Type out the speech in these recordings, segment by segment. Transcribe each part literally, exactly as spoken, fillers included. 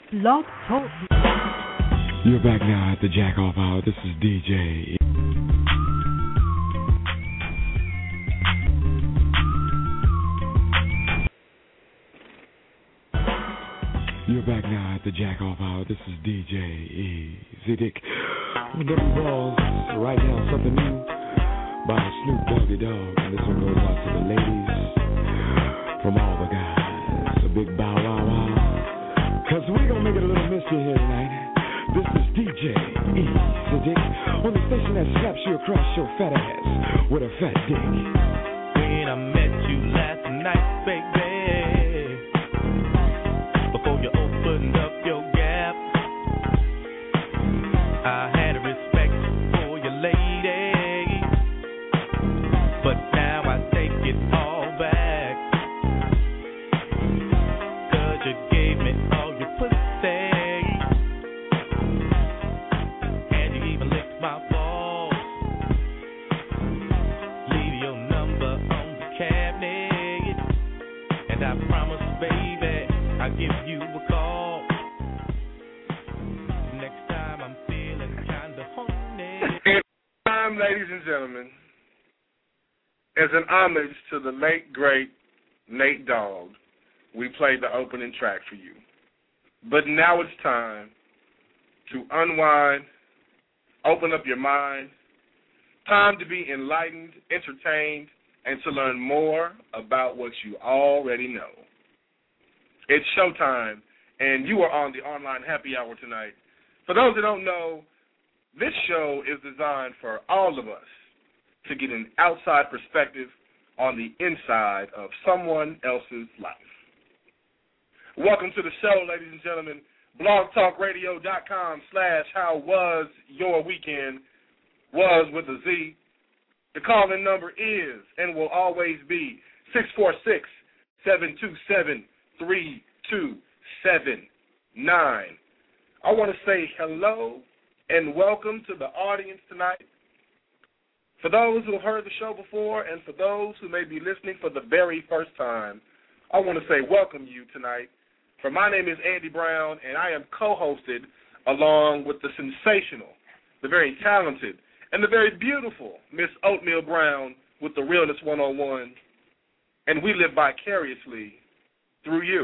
Blog Talk. You're back now at the Jack Off Hour. This is D J. You're back now at the Jack Off Hour. This is D J Easy Dick. With them balls right now, something new by Snoop Doggy Dogg. And this one goes out to the ladies from all the guys. A big bow wow wow. Cause we gonna make it a little mystery here tonight. This is D J Easy Dick on the station that slaps you across your fat ass with a fat dick. When I met you last night, baby, before you opened up your gap, I had a respect for your lady, but now I take it all back, cause you gave me all your pussy, and you even licked my balls. Leave your number on the cabinet, and I promise, baby, I'll give you a call. Next time I'm feeling kinda horny. It's time, ladies and gentlemen, as an homage to the late, great Nate Dogg, we played the opening track for you. But now it's time to unwind, open up your mind, time to be enlightened, entertained, and to learn more about what you already know. It's showtime, and you are on the online happy hour tonight. For those that don't know, this show is designed for all of us to get an outside perspective on the inside of someone else's life. Welcome to the show, ladies and gentlemen. blogtalkradio.com slash how was your weekend, was with a Z. The call-in number is and will always be six four six, seven two seven, three two seven nine. I want to say hello and welcome to the audience tonight. For those who have heard the show before and for those who may be listening for the very first time, I want to say welcome you tonight. For my name is Andy Brown, and I am co-hosted along with the sensational, the very talented, and the very beautiful Miss Oatmeal Brown with the Realness one oh one, and we live vicariously through you.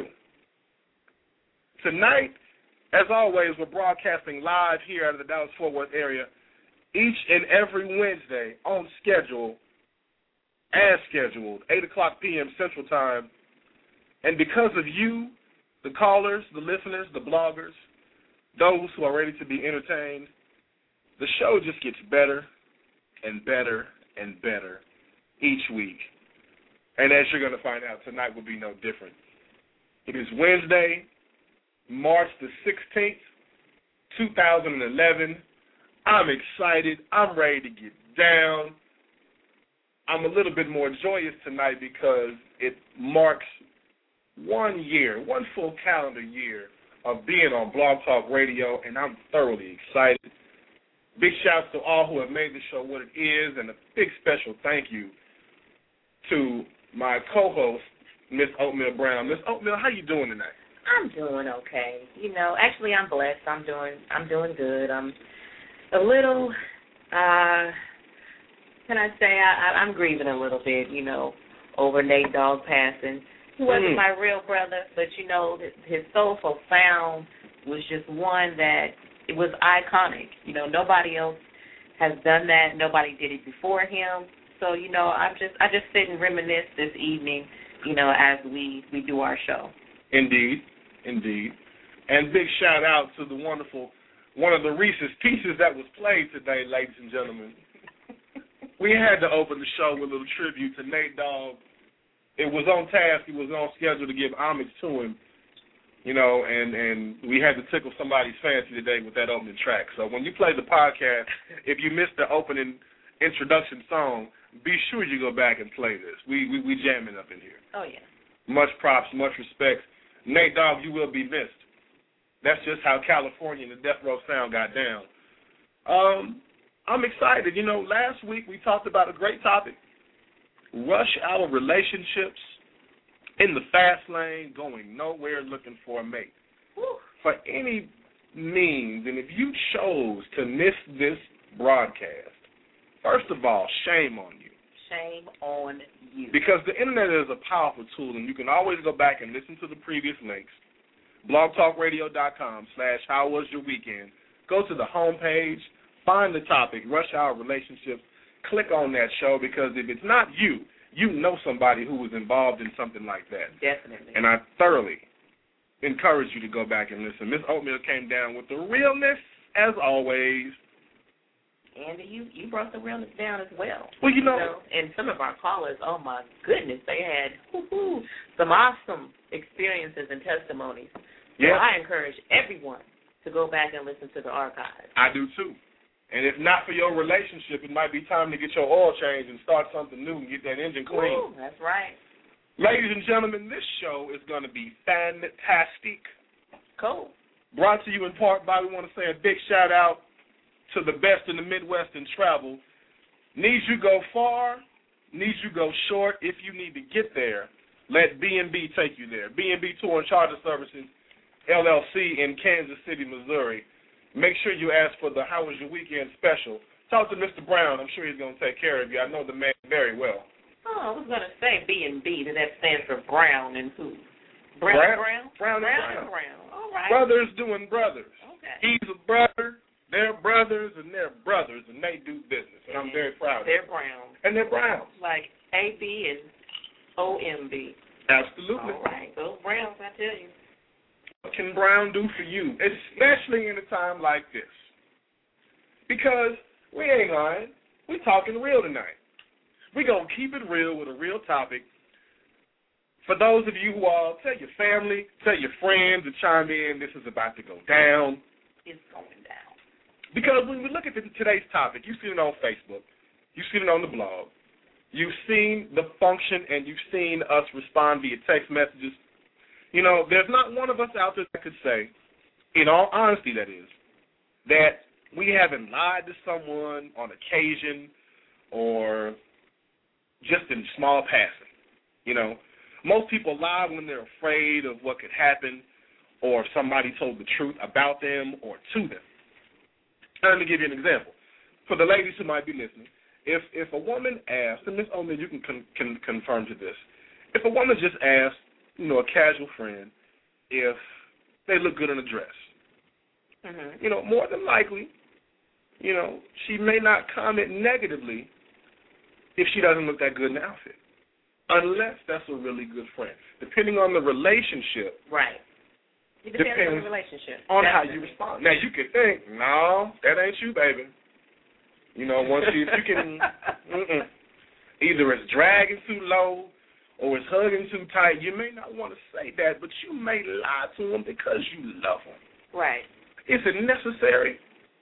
Tonight, as always, we're broadcasting live here out of the Dallas-Fort Worth area each and every Wednesday on schedule, as scheduled, eight o'clock p.m. Central Time. And because of you, the callers, the listeners, the bloggers, those who are ready to be entertained, the show just gets better and better and better each week. And as you're going to find out, tonight will be no different. It is Wednesday, March the sixteenth, two thousand eleven. I'm excited. I'm ready to get down. I'm a little bit more joyous tonight because it marks one year, one full calendar year of being on Blog Talk Radio, and I'm thoroughly excited. Big shouts to all who have made the show what it is, and a big special thank you to my co-host, Miss Oatmeal Brown. Miss Oatmeal, how you doing tonight? I'm doing okay. You know, actually, I'm blessed. I'm doing, I'm doing good. I'm a little, uh, can I say, I, I, I'm grieving a little bit, you know, over Nate Dogg passing. He wasn't Mm. my real brother, but, you know, his, his soulful sound was just one that it was iconic. You know, nobody else has done that. Nobody did it before him. So, you know, I'm just, I just sit and reminisce this evening, you know, as we, we do our show. Indeed, indeed. And big shout out to the wonderful, one of the Reese's Pieces that was played today, ladies and gentlemen. We had to open the show with a little tribute to Nate Dogg. It was on task. It was on schedule to give homage to him, you know, and, and we had to tickle somebody's fancy today with that opening track. So when you play the podcast, if you missed the opening introduction song, be sure you go back and play this. We we, we jamming up in here. Oh, yeah. Much props, much respect. Nate Dogg, you will be missed. That's just how California and the Death Row sound got down. Um, I'm excited. You know, last week we talked about a great topic, rush hour relationships in the fast lane, going nowhere looking for a mate. Whew. for any means, and if you chose to miss this broadcast, first of all, shame on you. Shame on you. Because the internet is a powerful tool, and you can always go back and listen to the previous links. blogtalkradio.com slash how was your weekend. Go to the homepage, find the topic, Rush Hour Relationships, click on that show, because if it's not you, you know somebody who was involved in something like that. Definitely. And I thoroughly encourage you to go back and listen. Miss Oatmeal came down with the realness, as always. Andy, you, you brought the realness down as well. Well, you know, you know, and some of our callers, oh my goodness, they had woo-hoo, some awesome experiences and testimonies. Yeah. So I encourage everyone to go back and listen to the archives. I do too. And if not for your relationship, it might be time to get your oil changed and start something new and get that engine clean. Ooh, that's right. Ladies and gentlemen, this show is going to be fantastic. Cool. Brought to you in part by, we want to say a big shout out to the best in the Midwest in travel. Needs you go far, needs you go short. If you need to get there, let B and B take you there. B and B Tour and Charter Services, L L C in Kansas City, Missouri. Make sure you ask for the How Was Your Weekend special. Talk to Mister Brown. I'm sure he's going to take care of you. I know the man very well. Oh, I was going to say B and B. That stands for Brown and who? Brown Brown, Brown? Brown, Brown and Brown. Brown. All right. Brothers doing brothers. Okay. He's a brother. They're brothers, and they're brothers, and they do business. And I'm very proud of them. They're Brown. And they're Browns. Like A B and O M B. Absolutely. All right. Those Browns, I tell you. What can Brown do for you, especially in a time like this? Because we ain't lying. We talking real tonight. We're going to keep it real with a real topic. For those of you who all tell your family, tell your friends to chime in, this is about to go down. It's going down. Because when we look at the, today's topic, you've seen it on Facebook, you've seen it on the blog, you've seen the function, and you've seen us respond via text messages. You know, there's not one of us out there that could say, in all honesty that is, that we haven't lied to someone on occasion or just in small passing. You know, most people lie when they're afraid of what could happen or if somebody told the truth about them or to them. Let me give you an example. For the ladies who might be listening, if if a woman asks, and Miss Omi, you can, con, can confirm to this, if a woman just asks, you know, a casual friend, if they look good in a dress, Mm-hmm. you know, more than likely, you know, she may not comment negatively if she doesn't look that good in the outfit, unless that's a really good friend. Depending on the relationship. Right. It depends, depends on the relationship. on Definitely. how you respond. Now, you could think, no, that ain't you, baby. You know, once you, if you can, mm-mm. either it's dragging too low or it's hugging too tight, you may not want to say that, but you may lie to them because you love them. Right. Is it necessary?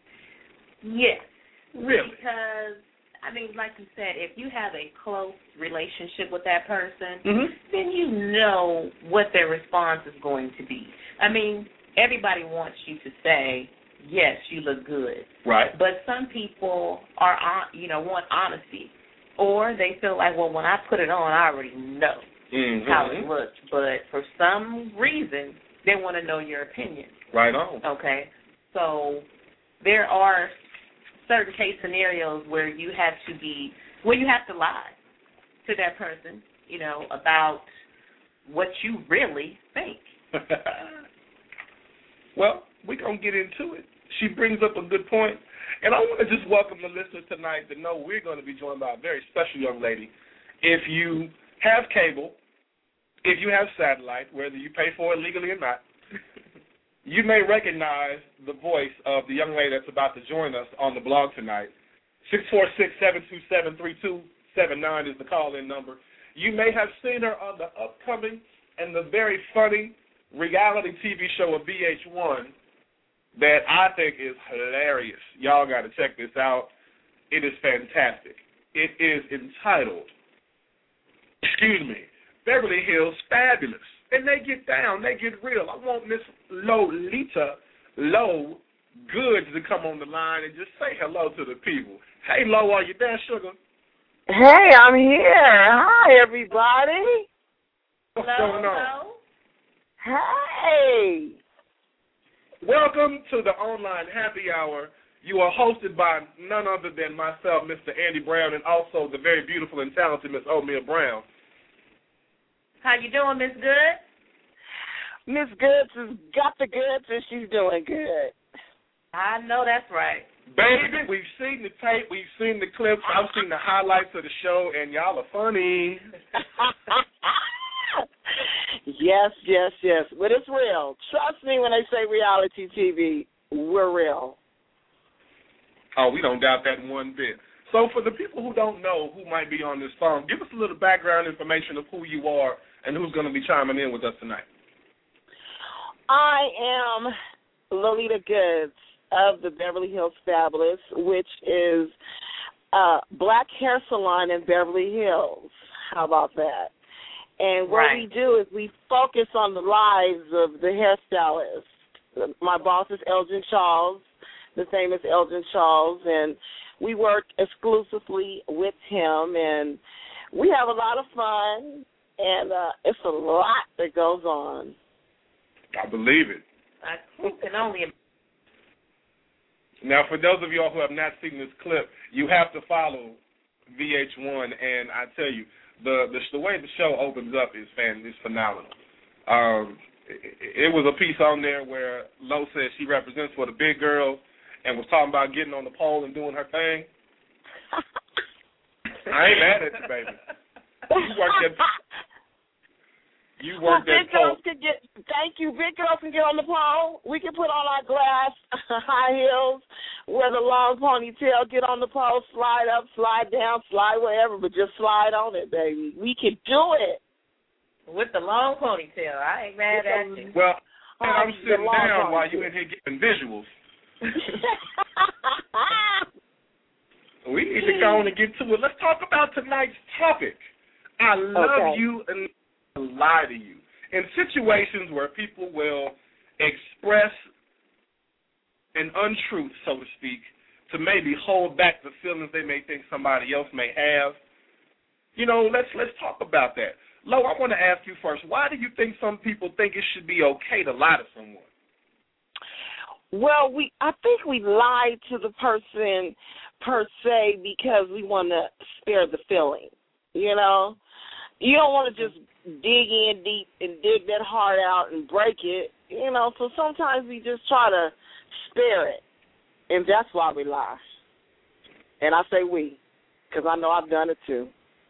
Yes. Really? Because, I mean, like you said, if you have a close relationship with that person, Mm-hmm. then you know what their response is going to be. I mean, everybody wants you to say, yes, you look good. Right. But some people are, on, you know, want honesty. Or they feel like, well, when I put it on, I already know mm-hmm. how it looks. But for some reason, they want to know your opinion. Right on. Okay? So there are certain case scenarios where you have to be, where you have to lie to that person, you know, about what you really think. Well, we're going to get into it. She brings up a good point. And I want to just welcome the listeners tonight to know we're going to be joined by a very special young lady. If you have cable, if you have satellite, whether you pay for it legally or not, you may recognize the voice of the young lady that's about to join us on the blog tonight. six four six, seven two seven, three two seven nine is the call-in number. You may have seen her on the upcoming and the very funny reality T V show of V H one that I think is hilarious. Y'all got to check this out. It is fantastic. It is entitled, excuse me, Beverly Hills Fabulous. And they get down, they get real. I want Miss Lolita Low Goods to come on the line and just say hello to the people. Hey, Lo, are you there, sugar? Hey, I'm here. Hi, everybody. What's Hello, going on? hello. Hey. Welcome to the online happy hour. You are hosted by none other than myself, Mister Andy Brown, and also the very beautiful and talented Miss O'Meal Brown. How you doing, Miss Good? Miss Goods has got the goods and she's doing good. I know that's right. Baby, we've seen the tape, we've seen the clips, I've seen the highlights of the show, and y'all are funny. Yes, yes, yes. But it's real. Trust me when they say reality T V, we're real. Oh, we don't doubt that one bit. So for the people who don't know who might be on this phone, give us a little background information of who you are and who's going to be chiming in with us tonight. I am Lolita Goods of the Beverly Hills Fabulous, which is a black hair salon in Beverly Hills. How about that? And what right. we do is we focus on the lives of the hairstylists. My boss is Elgin Charles, the famous Elgin Charles, and we work exclusively with him, and we have a lot of fun, and uh, it's a lot that goes on. I believe it. I can only. Now, for those of y'all who have not seen this clip, you have to follow V H one, and I tell you, the the, the way the show opens up is fan is phenomenal. Um, it, it was a piece on there where Lo says she represents for the big girls and was talking about getting on the pole and doing her thing. I ain't mad at you, baby. You worked that. You worked well, that big girls pole. can get. Thank you. Big girls can get on the pole. We can put on our glass high heels, wear the long ponytail, get on the pole, slide up, slide down, slide wherever, but just slide on it, baby. We can do it with the long ponytail. I ain't mad at you. Well, um, I'm sitting down while you ponytail. in here getting visuals. We need to go on and get to it. Let's talk about tonight's topic. I love okay. you and lie to you. In situations where people will express an untruth, so to speak, to maybe hold back the feelings they may think somebody else may have, you know, let's let's talk about that. Lo, I want to ask you first, why do you think some people think it should be okay to lie to someone? Well, we I think we lie to the person per se because we want to spare the feeling, you know? You don't want to just dig in deep and dig that heart out and break it, you know, so sometimes we just try to spare it, and that's why we lie. And I say we, because I know I've done it too.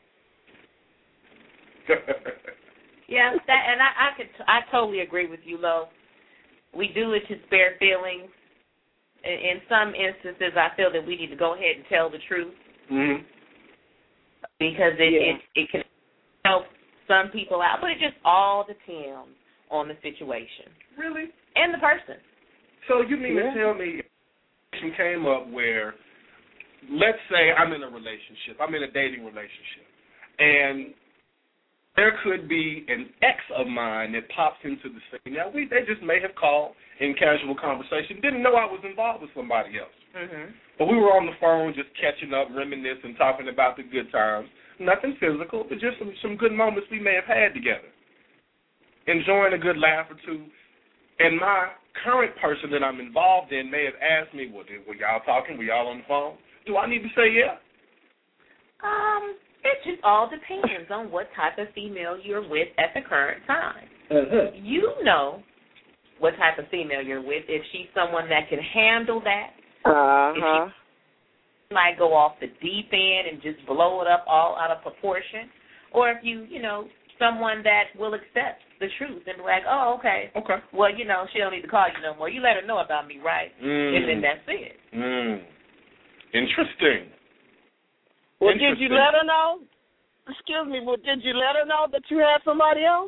Yeah, that, and I, I could, I totally agree with you, Lo. We do it to spare feelings. In, in some instances, I feel that we need to go ahead and tell the truth Mm-hmm. because it, Yeah. it it can help some people out, but it just all depends on the situation. Really? And the person. So you mean Yeah. to tell me if a situation came up where, let's say I'm in a relationship, I'm in a dating relationship, and there could be an ex of mine that pops into the scene. Now, we they just may have called in casual conversation, didn't know I was involved with somebody else. Mm-hmm. But we were on the phone just catching up, reminiscing, talking about the good times. Nothing physical, but just some, some good moments we may have had together. Enjoying a good laugh or two. And my current person that I'm involved in may have asked me, well, were y'all talking? Were y'all on the phone? Do I need to say yeah? Um, it just all depends on what type of female you're with at the current time. Uh-huh. You know what type of female you're with. If she's someone that can handle that, Uh-huh. she might go off the deep end and just blow it up all out of proportion. Or if you, you know, someone that will accept the truth and be like, oh, okay. Okay. Well, you know, she don't need to call you no more. You let her know about me, right? Mm. And then that's it. Mm. Interesting. Well, did you Interesting. let her know? Excuse me, but did you let her know that you had somebody else?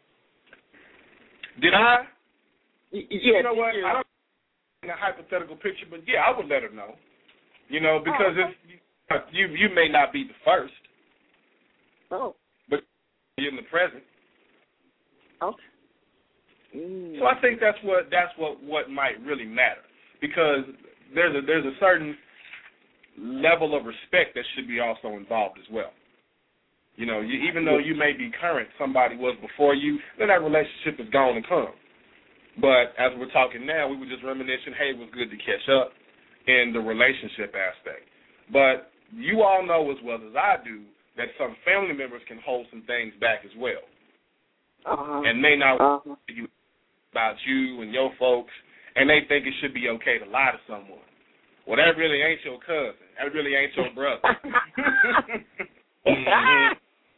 Did I? Y- You yes, know what? you I don't in a hypothetical picture, but yeah, I would let her know. You know, because Oh, okay. it's, you you may not be the first, Oh, but you're in the present. okay. Mm. So I think that's what that's what, what might really matter, because there's a there's a certain level of respect that should be also involved as well. You know, you, even though you may be current, somebody was before you, then that relationship is gone and come. But as we're talking now, we were just reminiscing, hey, it was good to catch up in the relationship aspect. But you all know as well as I do that some family members can hold some things back as well. Uh-huh. And may not uh-huh. want you about you and your folks, and they think it should be okay to lie to someone. Well, that really ain't your cousin. That really ain't your brother. mm-hmm.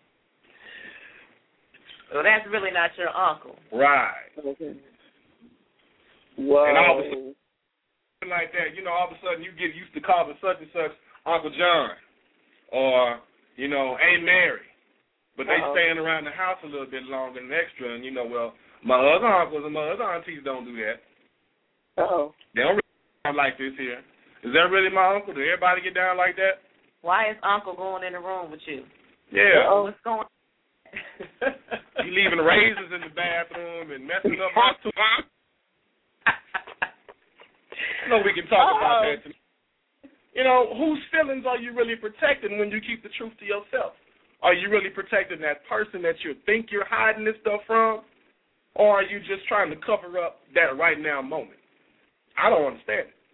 Well, that's really not your uncle. Right. Okay. Whoa. And all of a sudden, like that, you know, all of a sudden you get used to calling such and such Uncle John or, you know, Aunt Mary. But they Uh-oh. staying around the house a little bit longer than extra, and, you know, well, my other uncles and my other aunties don't do that. Uh-oh. They don't really sound like this here. Is that really my uncle? Did everybody get down like that? Why is Uncle going in the room with you? Yeah. Uh-oh. What's going on? You leaving razors in the bathroom and messing up my tooth. You know, we can talk Uh-oh. about that tonight. You know, whose feelings are you really protecting when you keep the truth to yourself? Are you really protecting that person that you think you're hiding this stuff from? Or are you just trying to cover up that right now moment? I don't understand it.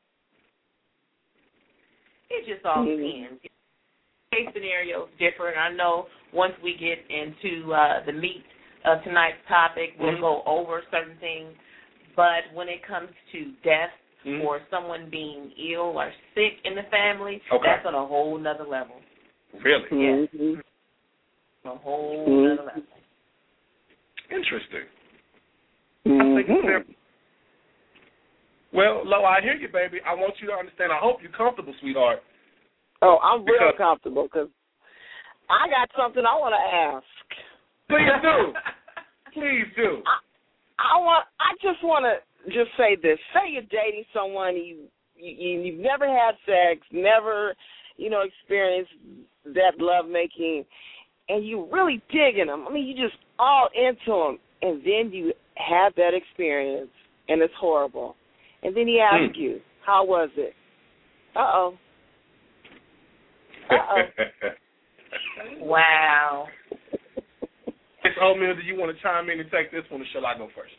It just all depends. Case scenario is different. I know once we get into uh, the meat of tonight's topic, we'll mm-hmm. go over certain things. But when it comes to death mm-hmm. or someone being ill or sick in the family, okay. that's on a whole nother level. Really? Yes. Mm-hmm. A whole mm-hmm. nother level. Interesting. Mm-hmm. I think it's well, Lo, I hear you, baby. I want you to understand. I hope you're comfortable, sweetheart. Oh, I'm real because comfortable because I got something I want to ask. Please do. Please do. I, I want. I just want to just say this. Say you're dating someone you, you you've never had sex, never, you know, experienced that love making, and you really digging them. I mean, you just all into them, and then you have that experience, and it's horrible. And then he asks mm. you, "How was it?" Uh oh. Uh-oh. Wow. Miss Oatmeal, do you want to chime in and take this one, or shall I go first?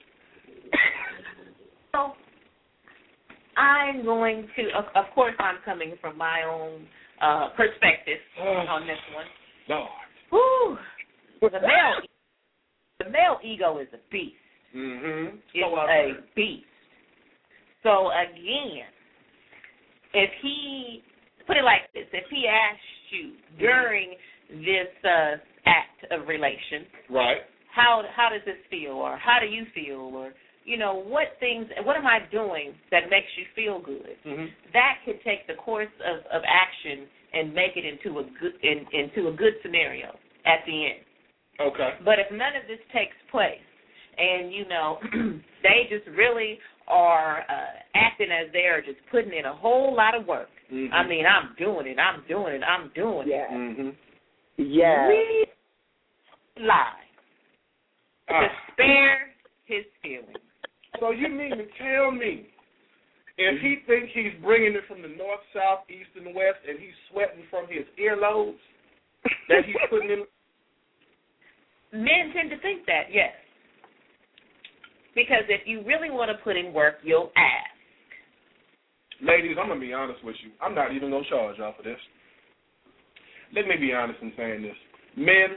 So, I'm going to, of, of course, I'm coming from my own uh, perspective on this one. Lord. Woo. The male, the male ego is a beast. Mm-hmm. It's so a beast. So, again, if he... Put it like this: if he asked you during this uh, act of relation, right? How how does this feel, or how do you feel, or you know what things, what am I doing that makes you feel good? Mm-hmm. That could take the course of, of action and make it into a good in, into a good scenario at the end. Okay. But if none of this takes place, and you know they just really are uh, acting as they are just putting in a whole lot of work. Mm-hmm. I mean, I'm doing it, I'm doing it, I'm doing yeah. it. Mm-hmm. Yeah. We lie ah. to spare his feelings. So you mean to tell me if he thinks he's bringing it from the north, south, east, and west, and he's sweating from his earlobes, that he's putting in? Men tend to think that, yes. Because if you really want to put in work, you'll ask. Ladies, I'm going to be honest with you. I'm not even going to charge y'all for this. Let me be honest in saying this. Men,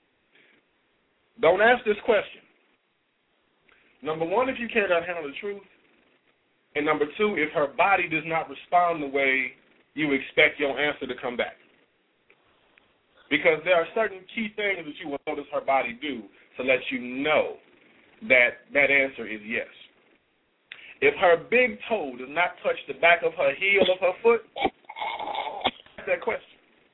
don't ask this question. Number one, if you cannot handle the truth. And number two, if her body does not respond the way you expect your answer to come back. Because there are certain key things that you will notice her body do to let you know that that answer is yes. If her big toe does not touch the back of her heel of her foot, ask that question.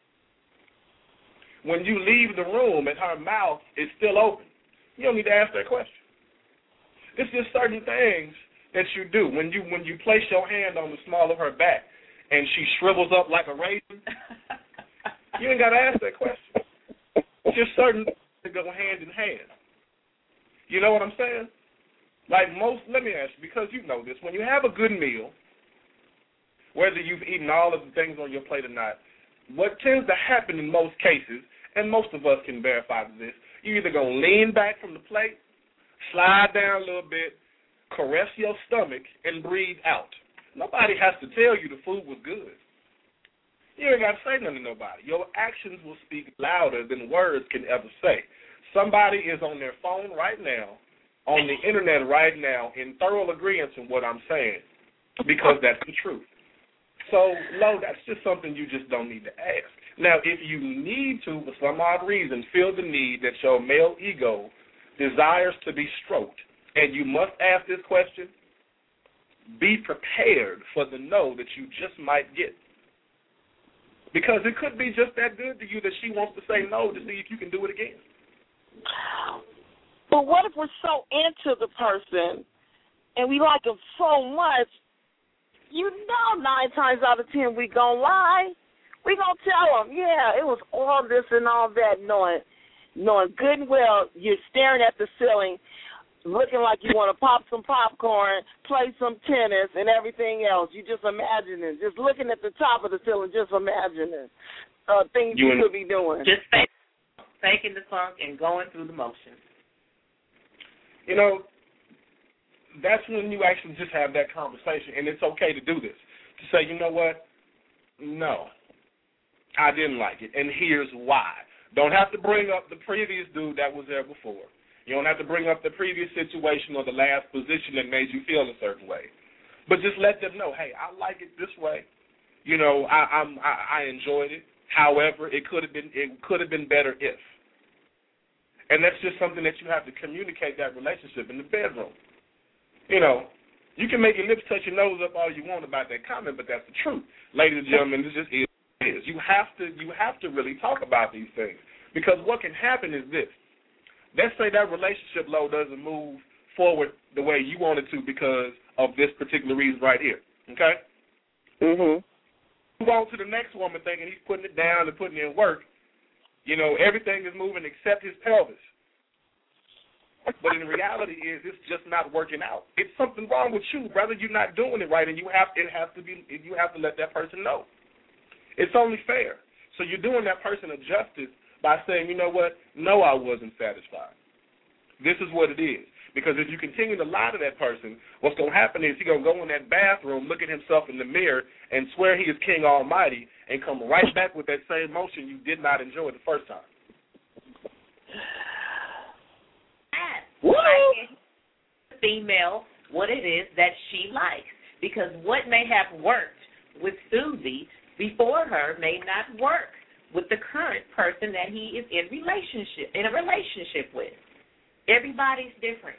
When you leave the room and her mouth is still open, you don't need to ask that question. It's just certain things that you do. When you when you place your hand on the small of her back and she shrivels up like a raisin, you ain't got to ask that question. It's just certain things that go hand in hand. You know what I'm saying? Like most, let me ask you, because you know this, when you have a good meal, whether you've eaten all of the things on your plate or not, what tends to happen in most cases, and most of us can verify this, you're either going to lean back from the plate, slide down a little bit, caress your stomach, and breathe out. Nobody has to tell you the food was good. You ain't got to say nothing to nobody. Your actions will speak louder than words can ever say. Somebody is on their phone right now, on the internet right now, in thorough agreement with what I'm saying, because that's the truth. So, Lo, that's just something you just don't need to ask. Now, if you need to, for some odd reason, feel the need that your male ego desires to be stroked, and you must ask this question, be prepared for the no that you just might get. Because it could be just that good to you that she wants to say no to see if you can do it again. But what if we're so into the person and we like them so much, you know nine times out of ten we gonna lie. We gonna tell them, yeah, it was all this and all that, knowing, knowing good and well you're staring at the ceiling, looking like you want to pop some popcorn, play some tennis, and everything else. You just imagining, just looking at the top of the ceiling, just imagining uh, things you, you could be doing. Just faking the funk and going through the motions. You know, that's when you actually just have that conversation, and it's okay to do this. To say, you know what, no, I didn't like it, and here's why. Don't have to bring up the previous dude that was there before. You don't have to bring up the previous situation or the last position that made you feel a certain way. But just let them know, hey, I like it this way. You know, I I'm, I, I enjoyed it. However, it could have been it could have been better if. And that's just something that you have to communicate that relationship in the bedroom. You know, you can make your lips touch your nose up all you want about that comment, but that's the truth. Ladies and gentlemen, this just is what it is. You have to you have to really talk about these things. Because what can happen is this. Let's say that relationship, Lo, doesn't move forward the way you want it to because of this particular reason right here. Okay? Mm-hmm. Move on to the next woman thinking he's putting it down and putting in work. You know, everything is moving except his pelvis. But in reality is it's just not working out. It's something wrong with you, brother. You're not doing it right, and you have it has to be you have to let that person know. It's only fair. So you're doing that person a justice by saying, you know what, no, I wasn't satisfied. This is what it is. Because if you continue to lie to that person, what's going to happen is he's going to go in that bathroom, look at himself in the mirror, and swear he is King Almighty, and come right back with that same motion you did not enjoy the first time. Asking the female what it is that she likes. Because what may have worked with Susie before her may not work with the current person that he is in relationship in a relationship with. Everybody's different.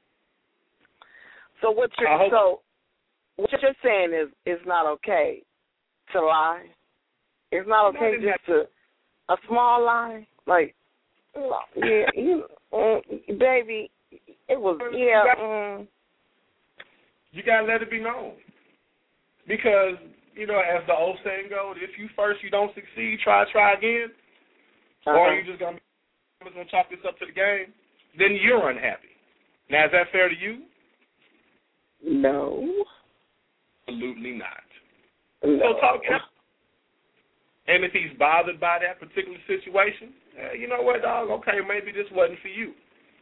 So what you're so what you're saying is it's not okay to lie. It's not okay not just to a small lie. Like yeah, you um, baby, it was yeah. Um, you gotta let it be known because. You know, as the old saying goes, if you first you don't succeed, try, try again, uh-huh. or you just gonna be gonna chalk this up to the game, then you're unhappy. Now, is that fair to you? No, absolutely not. No. So talk. And if he's bothered by that particular situation, eh, you know what, dog? Okay, maybe this wasn't for you.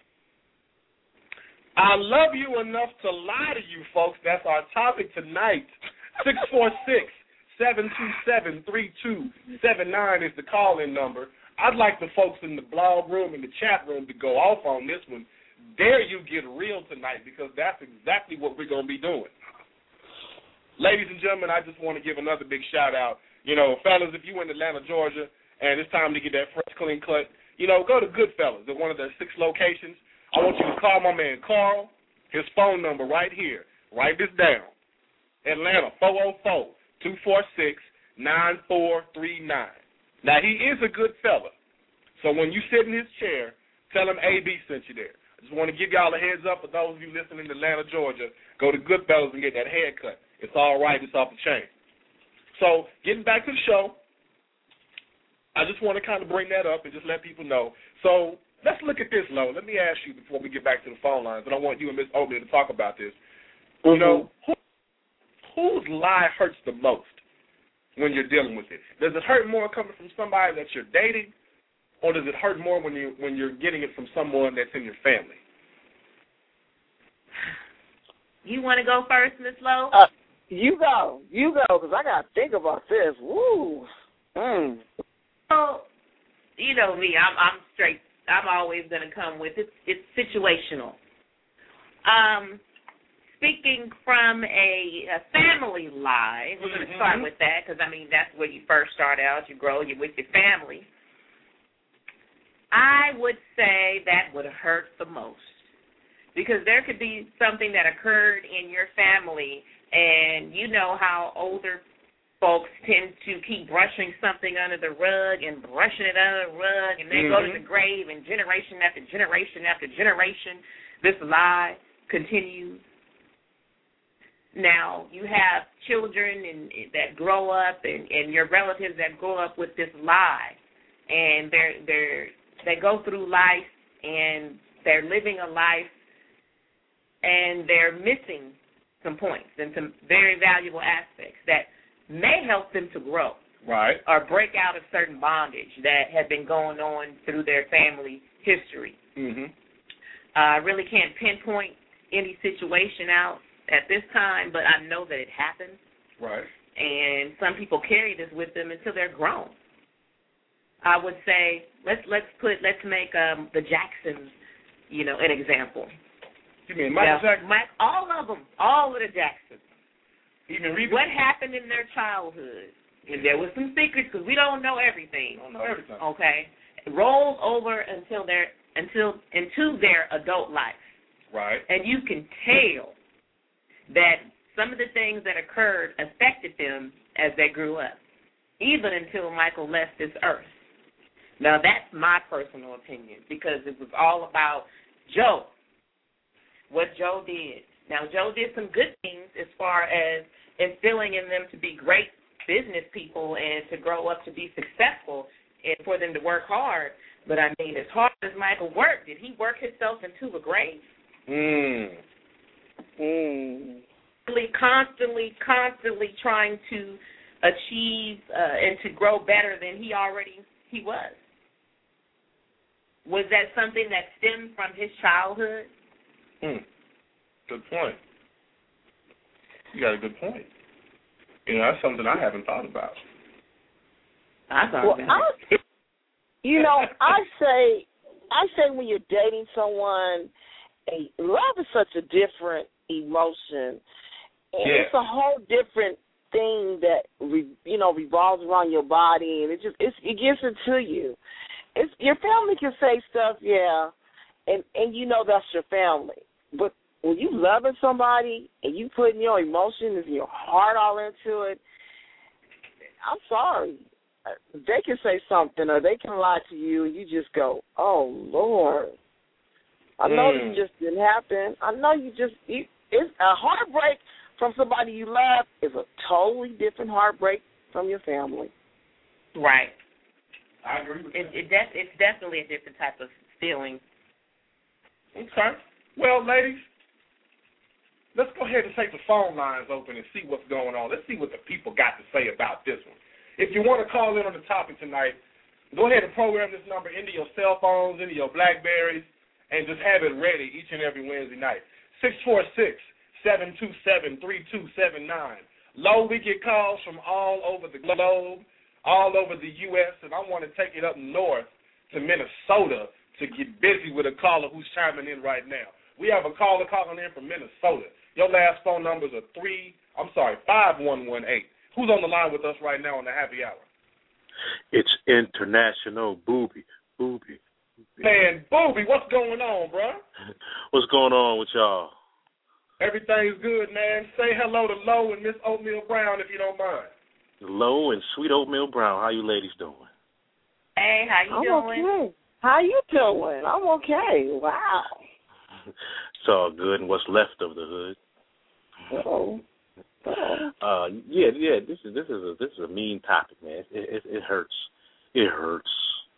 I love you enough to lie to you, folks. That's our topic tonight. six four six, seven two seven, three two seven nine is the call-in number. I'd like the folks in the blog room and the chat room to go off on this one. Dare you get real tonight because that's exactly what we're going to be doing. Ladies and gentlemen, I just want to give another big shout-out. You know, fellas, if you're in Atlanta, Georgia, and it's time to get that fresh, clean cut, you know, go to Goodfellas at one of their six locations. I want you to call my man Carl, his phone number right here. Write this down. Atlanta, four oh four, two four six, nine four three nine. Now, he is a good fella. So when you sit in his chair, tell him A B sent you there. I just want to give y'all a heads up for those of you listening in Atlanta, Georgia. Go to Goodfellas and get that haircut. It's all right. It's off the chain. So getting back to the show, I just want to kind of bring that up and just let people know. So let's look at this, Lo. Let me ask you before we get back to the phone lines, and I want you and Miss Oakley to talk about this. Mm-hmm. You know, who Whose lie hurts the most when you're dealing with it? Does it hurt more coming from somebody that you're dating, or does it hurt more when you when you're getting it from someone that's in your family? You want to go first, Miss Lowe? Uh, you go. You go, because I got to think about this. Woo. Mm. So, you know me. I'm, I'm straight. I'm always going to come with it. It's situational. Um, speaking from a, a family lie, we're going to start Mm-hmm. with that because, I mean, that's where you first start out. You grow you're with your family. I would say that would hurt the most because there could be something that occurred in your family, and you know how older folks tend to keep brushing something under the rug and brushing it under the rug, and they mm-hmm. go to the grave, and generation after generation after generation, this lie continues. Now, you have children and, that grow up and, and your relatives that grow up with this lie, and they're they're they go through life and they're living a life and they're missing some points and some very valuable aspects that may help them to grow. Right. Or break out of certain bondage that had been going on through their family history. Mm-hmm. I uh, really can't pinpoint any situation out at this time, but I know that it happens. Right. And some people carry this with them until they're grown. I would say let's let's put let's make um, the Jacksons, you know, an example. You mean Michael yeah, Jackson? Mike, all of them, all of the Jacksons. Even Reba? What happened in their childhood? And there was some secrets because we don't know everything. We don't know everything. Okay, roll over until their until into their adult life. Right. And you can tell that some of the things that occurred affected them as they grew up, even until Michael left this earth. Now, that's my personal opinion because it was all about Joe, what Joe did. Now, Joe did some good things as far as instilling in them to be great business people and to grow up to be successful and for them to work hard. But, I mean, as hard as Michael worked, did he work himself into a grave? Mm. Mm. Constantly, constantly trying to achieve uh, and to grow better than he already he was. Was that something that stemmed from his childhood? Hmm. Good point. You got a good point. You know, that's something I haven't thought about. I thought well, about I, it. You know, I say, I say when you're dating someone, a, love is such a different emotion, and yeah. it's a whole different thing that re, you know revolves around your body, and it just it's, it gets into you. It's, your family can say stuff, yeah, and, and you know that's your family. But when you loving somebody and you putting your emotions and your heart all into it, I'm sorry. They can say something or they can lie to you and you just go, oh, Lord. I know mm. this just didn't happen. I know you just, you, it's a heartbreak from somebody you love is a totally different heartbreak from your family. Right. I agree with it, that. It def- it's definitely a different type of feeling. Okay. Well, ladies, let's go ahead and take the phone lines open and see what's going on. Let's see what the people got to say about this one. If you want to call in on the topic tonight, go ahead and program this number into your cell phones, into your BlackBerries, and just have it ready each and every Wednesday night. six four six, seven two seven, three two seven nine. Low, we get calls from all over the globe, all over the U S, and I want to take it up north to Minnesota to get busy with a caller who's chiming in right now. We have a caller calling in from Minnesota. Your last phone numbers are three, I'm sorry, five one one eight. Who's on the line with us right now on the happy hour? It's International Booby. Booby. Man, Booby, what's going on, bro? What's going on with y'all? Everything's good, man. Say hello to Low and Miss Oatmeal Brown if you don't mind. Low and Sweet Oatmeal Brown. How you ladies doing? Hey, how you I'm doing? Okay. How you doing? I'm okay. Wow. It's all good, and what's left of the hood. Uh-oh. Uh, yeah, yeah. This is this is a this is a mean topic, man. It it, it hurts. It hurts.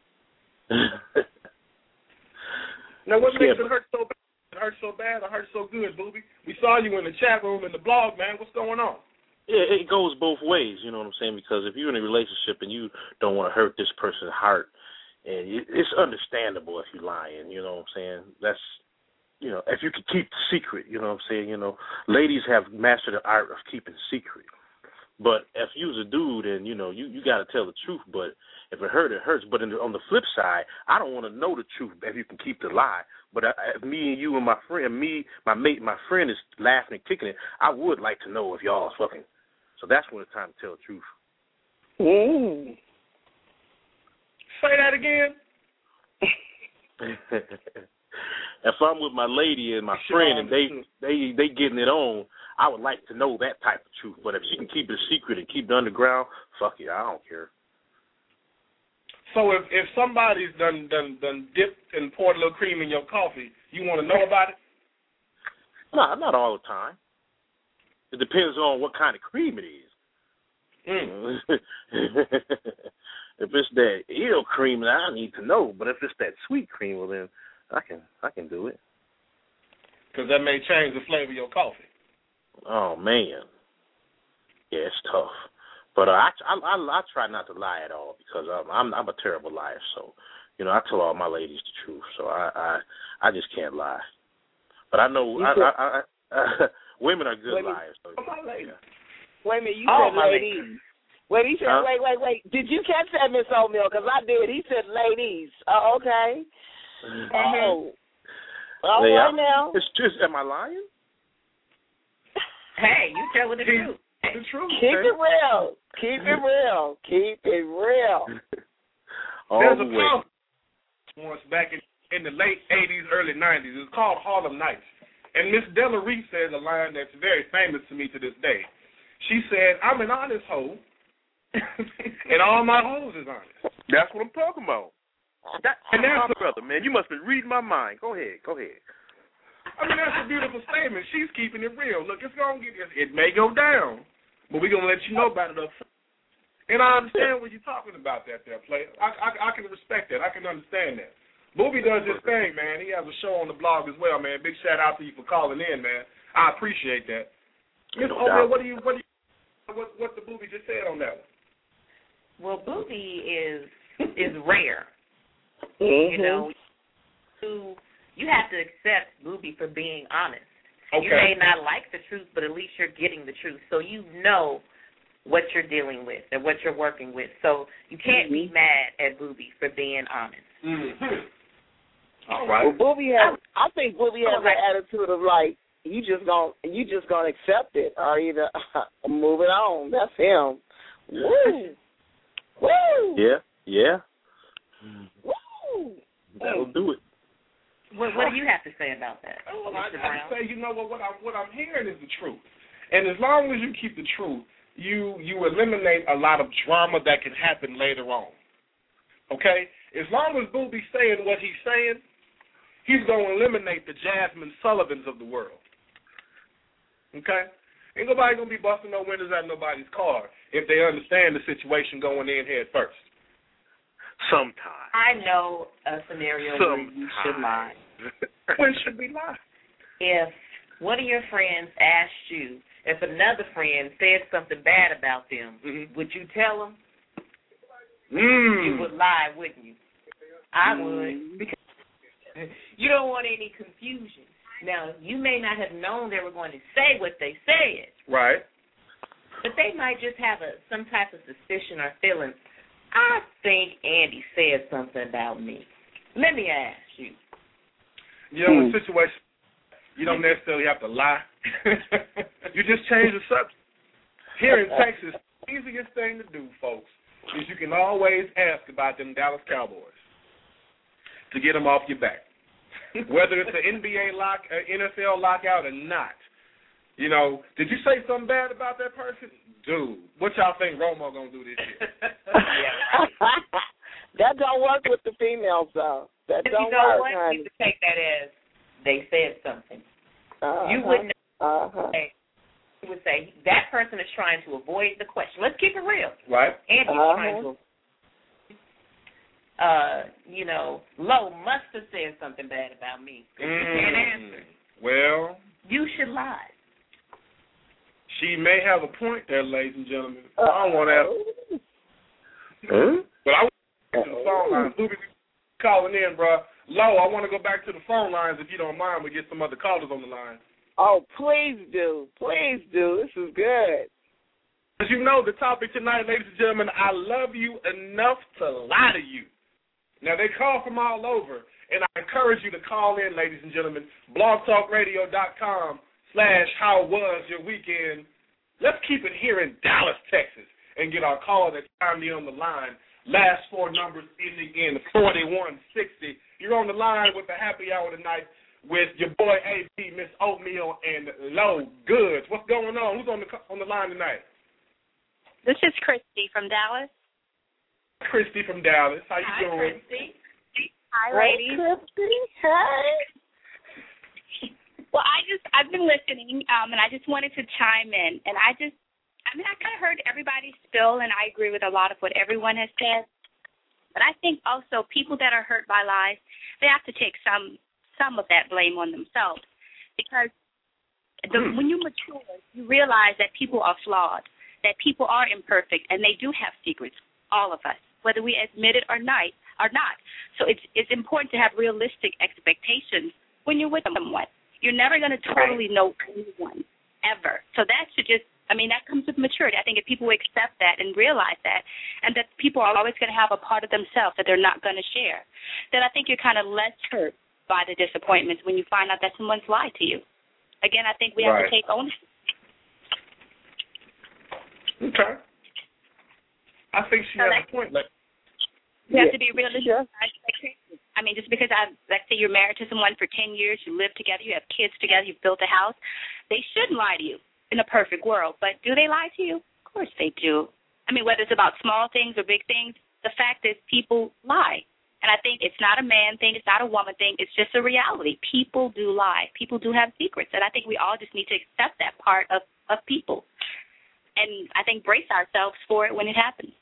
Now, what yeah, makes it hurt so bad? It hurts so bad or hurts so good, Booby? We saw you in the chat room in the blog, man. What's going on? Yeah, it goes both ways. You know what I'm saying? Because if you're in a relationship and you don't want to hurt this person's heart, and it's understandable if you're lying. You know what I'm saying? That's you know, if you can keep the secret, you know what I'm saying? You know, ladies have mastered the art of keeping secret. But if you was a dude and, you know, you, you got to tell the truth, but if it hurt, it hurts. But in the, on the flip side, I don't want to know the truth if you can keep the lie. But I, if me and you and my friend, me, my mate, my friend is laughing and kicking it, I would like to know if y'all is fucking. So that's when it's time to tell the truth. Mm. Say that again. If I'm with my lady and my friend and they, they they getting it on, I would like to know that type of truth. But if she can keep it secret and keep it underground, fuck it, I don't care. So if if somebody's done done done dipped and poured a little cream in your coffee, you want to know about it? No, not all the time. It depends on what kind of cream it is. Mm. If it's that ill cream, then I need to know. But if it's that sweet cream, well then I can I can do it. Because that may change the flavor of your coffee. Oh man, yeah, it's tough. But uh, I, I I I try not to lie at all because um, I'm I'm a terrible liar. So you know I tell all my ladies the truth. So I I, I just can't lie. But I know I, I, I, I, women are good wait liars. So, oh, my lady. Yeah. Wait a minute, you Oh, said my ladies. lady. Wait, he said, Huh? wait, wait, wait. Did you catch that, Miss O'Meal? Because I did. He said ladies. Oh, okay. Mm-hmm. Oh. All Yeah. right now. It's just, am I lying? Hey, you tell the truth. The truth. Keep man. it real. Keep it real. Keep it real. All There's the a way. poem once back in, in the late eighties, early nineties. It's called Harlem Nights. And Miss Della Reese says a line that's very famous to me to this day. She said, I'm an honest hoe, and all my hoes is honest. That's what I'm talking about. That, And that's my brother, man. You must be reading my mind. Go ahead. Go ahead. I mean, that's a beautiful statement. She's keeping it real. Look, it's going to get, it may go down, but we're going to let you know about it up front. And I understand what you're talking about that there, player. I, I, I can respect that. I can understand that. Booby does his thing, man. He has a show on the blog as well, man. Big shout out to you for calling in, man. I appreciate that. Miss No O'Meal, doubt. what do you, what do you, what, what the Booby just said on that one? Well, Booby is is rare. Mm-hmm. You know, you you have to accept Booby for being honest. Okay. You may not like the truth, but at least you're getting the truth, so you know what you're dealing with and what you're working with. So you can't Mm-hmm. be mad at Booby for being honest. Mm-hmm. All Well, right. Booby has. I think Booby has All right. an attitude of like you just gonna you just gonna accept it or either move it on. That's him. Woo, woo, Yeah. Yeah. woo. That'll do it. What, what do you have to say about that, Well, I, Mister I Brown? say, you know what? What I'm what I'm hearing is the truth, and as long as you keep the truth, you you eliminate a lot of drama that can happen later on. Okay, as long as Booby's saying what he's saying, he's going to eliminate the Jasmine Sullivans of the world. Okay, ain't nobody gonna be busting no windows out of nobody's car if they understand the situation going in head first. Sometimes. I know a scenario where you should lie. When should we lie? If one of your friends asked you if another friend said something bad about them, Mm-hmm. would you tell them? Mm. You would lie, wouldn't you? I would, because you don't want any confusion. Now, you may not have known they were going to say what they said, Right. but they might just have a some type of suspicion or feeling. I think Andy said something about me. Let me ask you. You know, in situations, you don't necessarily have to lie. You just change the subject. Here in Texas, the easiest thing to do, folks, is you can always ask about them Dallas Cowboys to get them off your back. Whether it's an N B A lock, uh, N F L lockout or not. You know, did you say something bad about that person? Dude, what y'all think Romo going to do this year? That don't work with the females, though. That If don't you know work, what, honey. you could take that as they said something. Uh-huh. You wouldn't Uh-huh. say, you would say, that person is trying to avoid the question. Let's keep it real. Right? Andy's Uh-huh. trying to, uh, you know, Lo must have said something bad about me. You can't answer. Well, You should lie. she may have a point there, ladies and gentlemen. I don't want to have, Huh? but I want to get to the phone line. Booby, calling in, bro. Lo, I want to go back to the phone lines if you don't mind. We get some other callers on the line. Oh, please do. Please do. This is good. As you know, the topic tonight, ladies and gentlemen, I love you enough to lie to you. Now, they call from all over, and I encourage you to call in, ladies and gentlemen, blogtalkradio.com slash how was your weekend. Let's keep it here in Dallas, Texas, and get our caller that's timely on the line. Last four numbers ending in forty-one sixty. You're on the line with the happy hour tonight with your boy A P, Miss Oatmeal, and Lo Goods. What's going on? Who's on the on the line tonight? This is Christy from Dallas. Christy from Dallas. How you Hi, doing? Christy. Hi, ladies. Hey, Christy. Hey. Well, I just I've been listening, um, and I just wanted to chime in, and I just I mean I kind of heard everybody's spill, and I agree with a lot of what everyone has said. But I think also people that are hurt by lies, they have to take some some of that blame on themselves, because the, when you mature, you realize that people are flawed, that people are imperfect, and they do have secrets, all of us, whether we admit it or not. Or not. So it's it's important to have realistic expectations when you're with someone. You're never going to totally know anyone, ever. So that should just, I mean, that comes with maturity. I think if people accept that and realize that, and that people are always going to have a part of themselves that they're not going to share, then I think you're kind of less hurt by the disappointments when you find out that someone's lied to you. Again, I think we have right. to take ownership. Okay. I think she so has a point. Like, you yeah. have to be realistic. Sure. I mean, just because I, let's say you're married to someone for ten years, you live together, you have kids together, you've built a house, they shouldn't lie to you in a perfect world. But do they lie to you? Of course they do. I mean, whether it's about small things or big things, the fact is people lie. And I think it's not a man thing, it's not a woman thing, it's just a reality. People do lie. People do have secrets. And I think we all just need to accept that part of, of people. And I think brace ourselves for it when it happens.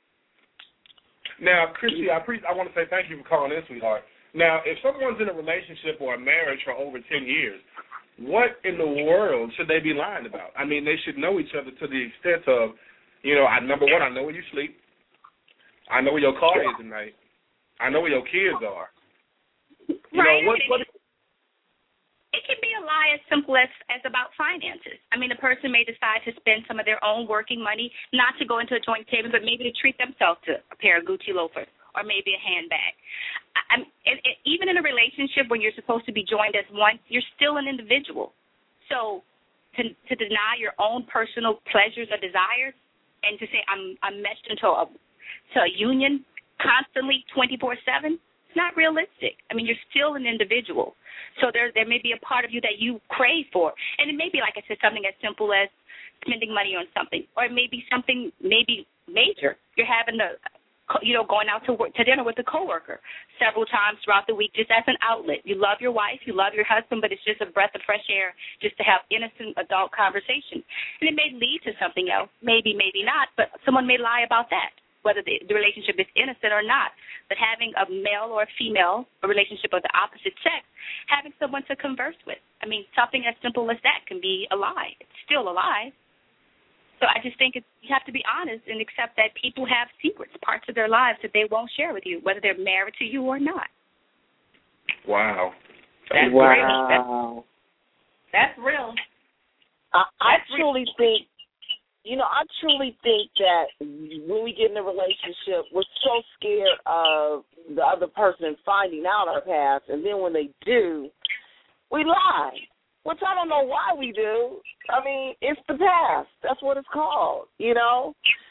Now, Christy, I, pre- I want to say thank you for calling in, sweetheart. Now, if someone's in a relationship or a marriage for over ten years, what in the world should they be lying about? I mean, they should know each other to the extent of, you know, I, number one, I know where you sleep. I know where your car is tonight. I know where your kids are. You right. know, what, what It can be a lie as simple as, as about finances. I mean, a person may decide to spend some of their own working money, not to go into a joint savings, but maybe to treat themselves to a pair of Gucci loafers or maybe a handbag. I, I'm, it, it, even in a relationship when you're supposed to be joined as one, you're still an individual. So to, to deny your own personal pleasures or desires and to say I'm, I'm meshed into a, to a union constantly twenty-four seven, it's not realistic. I mean, you're still an individual. So there there may be a part of you that you crave for. And it may be, like I said, something as simple as spending money on something. Or it may be something maybe major. You're having to, you know, going out to work, to dinner with a coworker several times throughout the week just as an outlet. You love your wife, you love your husband, but it's just a breath of fresh air just to have innocent adult conversation. And it may lead to something else, maybe, maybe not, but someone may lie about that, whether the, the relationship is innocent or not. But having a male or a female, a relationship of the opposite sex, having someone to converse with. I mean, something as simple as that can be a lie. It's still a lie. So I just think it's, you have to be honest and accept that people have secrets, parts of their lives that they won't share with you, whether they're married to you or not. Wow. That's wow. real. That's, that's real. I, I That's truly real. think, you know, I truly think that when we get in a relationship, we're so scared of the other person finding out our past, and then when they do, we lie, which I don't know why we do. I mean, it's the past. That's what it's called, you know?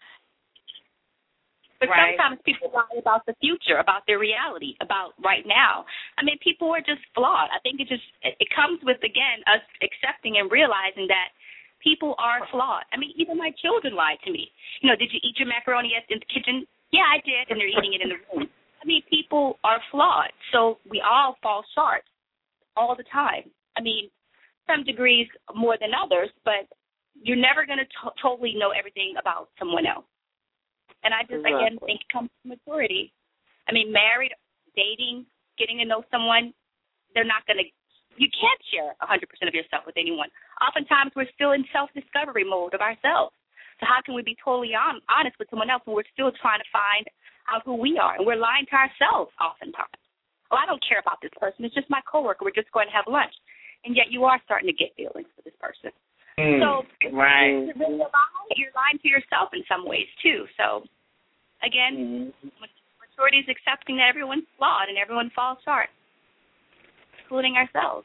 But Right. sometimes people lie about the future, about their reality, about right now. I mean, people are just flawed. I think it just it, it comes with, again, us accepting and realizing that people are flawed. I mean, even my children lied to me. You know, did you eat your macaroni in the kitchen? Yeah, I did, and they're eating it in the room. I mean, people are flawed, so we all fall short all the time. I mean, some degrees more than others, but you're never going to to- totally know everything about someone else. And I just, Exactly. again, think it comes to maturity. I mean, married, dating, getting to know someone, they're not going to, you can't share one hundred percent of yourself with anyone. Oftentimes, we're still in self-discovery mode of ourselves. So how can we be totally on, honest with someone else when we're still trying to find out who we are? And we're lying to ourselves oftentimes. oh, I don't care about this person. It's just my coworker. We're just going to have lunch. And yet you are starting to get feelings for this person. Mm, so right. you're, really lying, you're lying to yourself in some ways, too. So, again, mm-hmm. maturity is accepting that everyone's flawed and everyone falls short, including ourselves.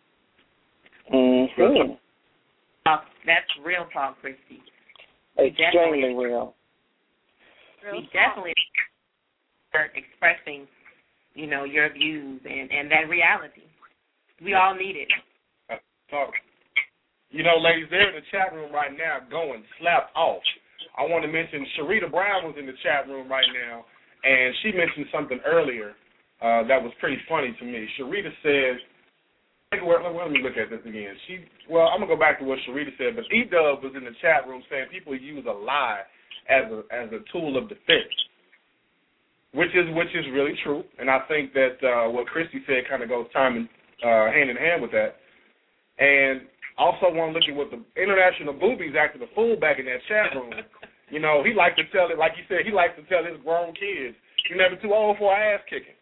Mm-hmm. That's real talk, Christy. Extremely real. We definitely start expressing, you know, your views and, and that reality. We all need it. Talk. You know, ladies, they're in the chat room right now going slap off. I want to mention Sharita Brown was in the chat room right now, and she mentioned something earlier uh, that was pretty funny to me. Sharita says, let me look at this again. She, well, I'm gonna go back to what Sharita said, but E-Dub was in the chat room saying people use a lie as a as a tool of defense, which is which is really true, and I think that uh, what Christy said kind of goes time and uh, hand in hand with that. And also want to look at what the International Boobies acted a fool back in that chat room. You know, he liked to tell it, like you said, he likes to tell his grown kids, you're never too old for ass kicking.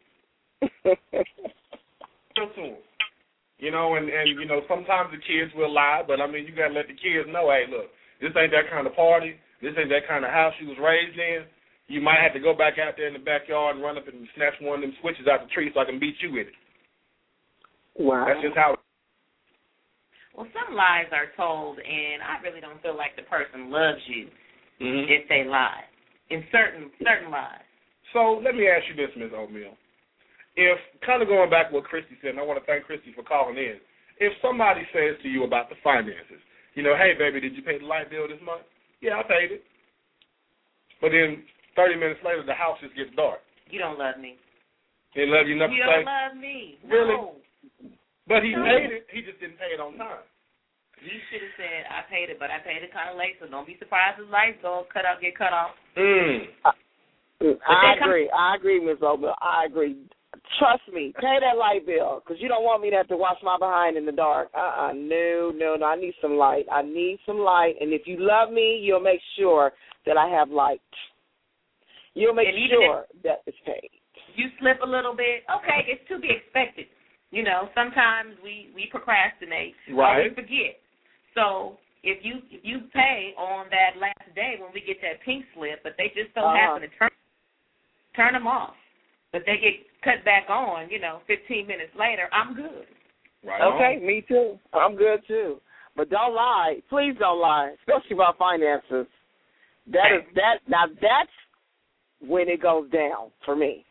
to him. You know, and, and, you know, sometimes the kids will lie, but, I mean, you got to let the kids know, hey, look, this ain't that kind of party. This ain't that kind of house she was raised in. You might have to go back out there in the backyard and run up and snatch one of them switches out the tree so I can beat you with it. Wow. That's just how it is. Well, some lies are told, and I really don't feel like the person loves you mm-hmm. if they lie. In certain certain lies. So let me ask you this, Miz Oatmeal. If, kind of going back to what Christy said, and I want to thank Christy for calling in, if somebody says to you about the finances, you know, hey, baby, did you pay the light bill this month? Yeah, I paid it. But then thirty minutes later, the house just gets dark. You don't love me. He didn't love you enough you to say? You don't love me. Really? No. But he no. paid it. He just didn't pay it on time. You should have said, I paid it, but I paid it kind of late, so don't be surprised if lights go cut out, get cut off. Mm. I, I agree. I agree, Miz Oatmeal. I agree. Trust me. Pay that light bill, because you don't want me to have to wash my behind in the dark. Uh-uh. No, no, no. I need some light. I need some light. And if you love me, you'll make sure that I have light. You'll make sure that it's paid. You slip a little bit, okay, it's to be expected. You know, sometimes we, we procrastinate right. or we forget. So if you if you pay on that last day when we get that pink slip, but they just don't uh-huh. happen to turn turn them off, but they get cut back on, you know, fifteen minutes later, I'm good. Right okay, on. Me too. I'm good too. But don't lie. Please don't lie, especially about finances. That is that now that's when it goes down for me.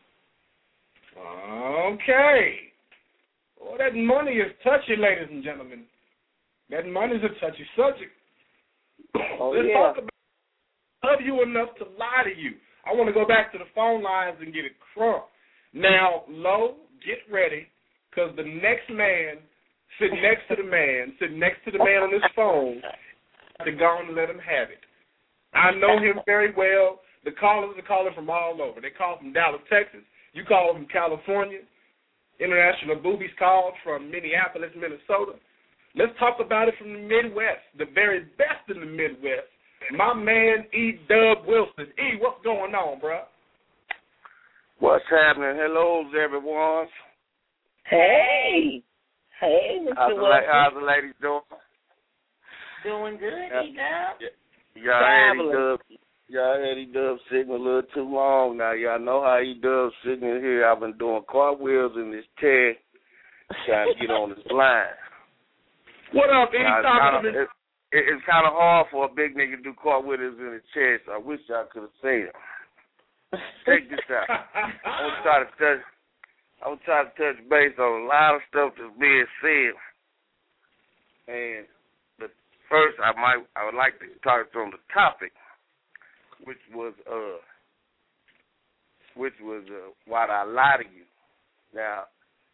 Okay. Well, that money is touchy, ladies and gentlemen. That money is a touchy subject. Oh, Let's yeah. talk about love you enough to lie to you. I want to go back to the phone lines and get it crunk. Now, Lo, get ready, because the next man sitting next to the man, sitting next to the man on his phone, I have to go and let him have it. I know him very well. The callers are calling from all over. They call from Dallas, Texas. You call from California. International Boobies called from Minneapolis, Minnesota. Let's talk about it from the Midwest, the very best in the Midwest. My man, E-Dub Wilson. E, what's going on, bro? What's happening? Hello, everyone. Hey. Hey, Mister How's the, Wilson. how's the ladies doing? Doing good, yeah. E-Dub. Y'all had E-Dub. Y'all had E-Dub sitting a little too long now. Y'all know how E-Dub sitting in here. I've been doing cartwheels in this chair trying to get on this line. What up, E? Now, it's, it, it's kind of hard for a big nigga to do cartwheels in the chair, so I wish y'all could have seen it. Check this out. I'm gonna try to touch. I'm gonna try to touch base on a lot of stuff that's being said. And but first, I might, I would like to talk on the topic, which was uh, which was uh, why I lie to you. Now,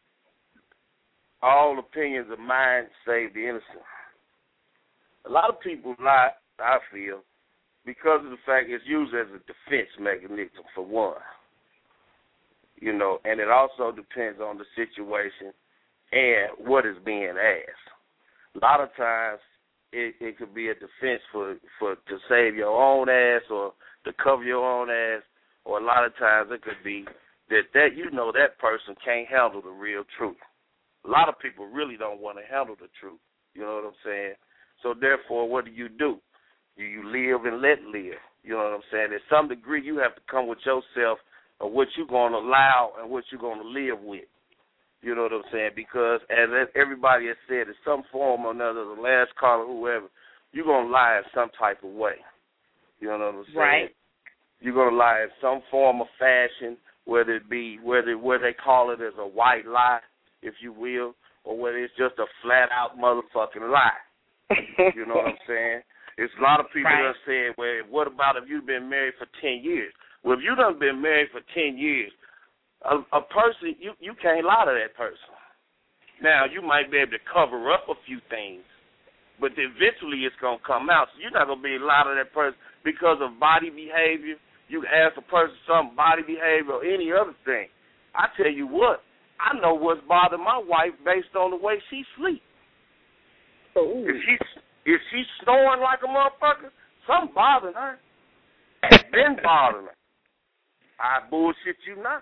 all opinions of mine save the innocent. A lot of people lie, I feel, because of the fact it's used as a defense mechanism, for one. You know, and it also depends on the situation and what is being asked. A lot of times it, it could be a defense for, for to save your own ass or to cover your own ass, or a lot of times it could be that that you know that person can't handle the real truth. A lot of people really don't want to handle the truth. You know what I'm saying? So therefore, what do you do? Do you live and let live? You know what I'm saying? At some degree, you have to come with yourself of what you're going to allow and what you're going to live with. You know what I'm saying? Because as everybody has said, in some form or another, the last caller, whoever, you're going to lie in some type of way. You know what I'm saying? Right. You're going to lie in some form of fashion, whether it be, whether, whether they call it as a white lie, if you will, or whether it's just a flat-out motherfucking lie. You know what I'm saying? It's a lot of people right. that have said, well, what about if you've been married for ten years? Well, if you done been married for ten years, a, a person, you, you can't lie to that person. Now, you might be able to cover up a few things, but eventually it's going to come out. So you're not going to be able to lie to that person because of body behavior. You can ask a person something, body behavior, or any other thing. I tell you what, I know what's bothering my wife based on the way she sleeps. Ooh. If she's if she's snoring like a motherfucker, something bothering her. It's been bothering her. I bullshit you not.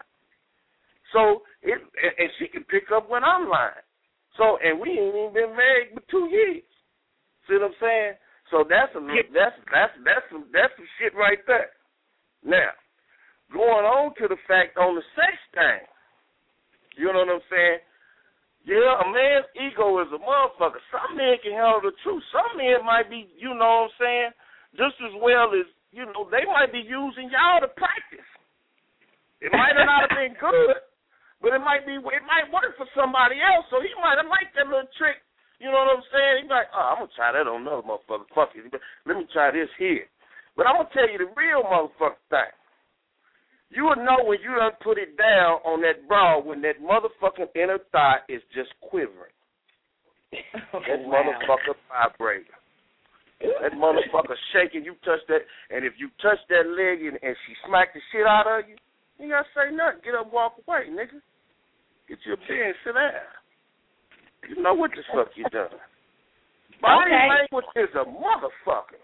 So it and she can pick up when I'm lying. So and we ain't even been married for two years. See what I'm saying? So that's a that's that's that's some that's some shit right there. Now, going on to the fact on the sex thing. You know what I'm saying? Yeah, a man's ego is a motherfucker. Some men can handle the truth. Some men might be, you know what I'm saying, just as well as, you know, they might be using y'all to practice. It might not have been good, but it might be, it might work for somebody else. So he might have liked that little trick. You know what I'm saying? He's like, oh, I'm going to try that on another motherfucker. Fuck it. Let me try this here. But I'm going to tell you the real motherfucker thing. You would know when you done put it down on that bra when that motherfucking inner thigh is just quivering. Oh, that wow. motherfucker vibrating. That motherfucker shaking. You touch that, and if you touch that leg and, and she smack the shit out of you, you gotta say nothing. Get up, walk away, nigga. Get your pen, sit down. You know what the fuck you done. Body Okay. language is a motherfucker.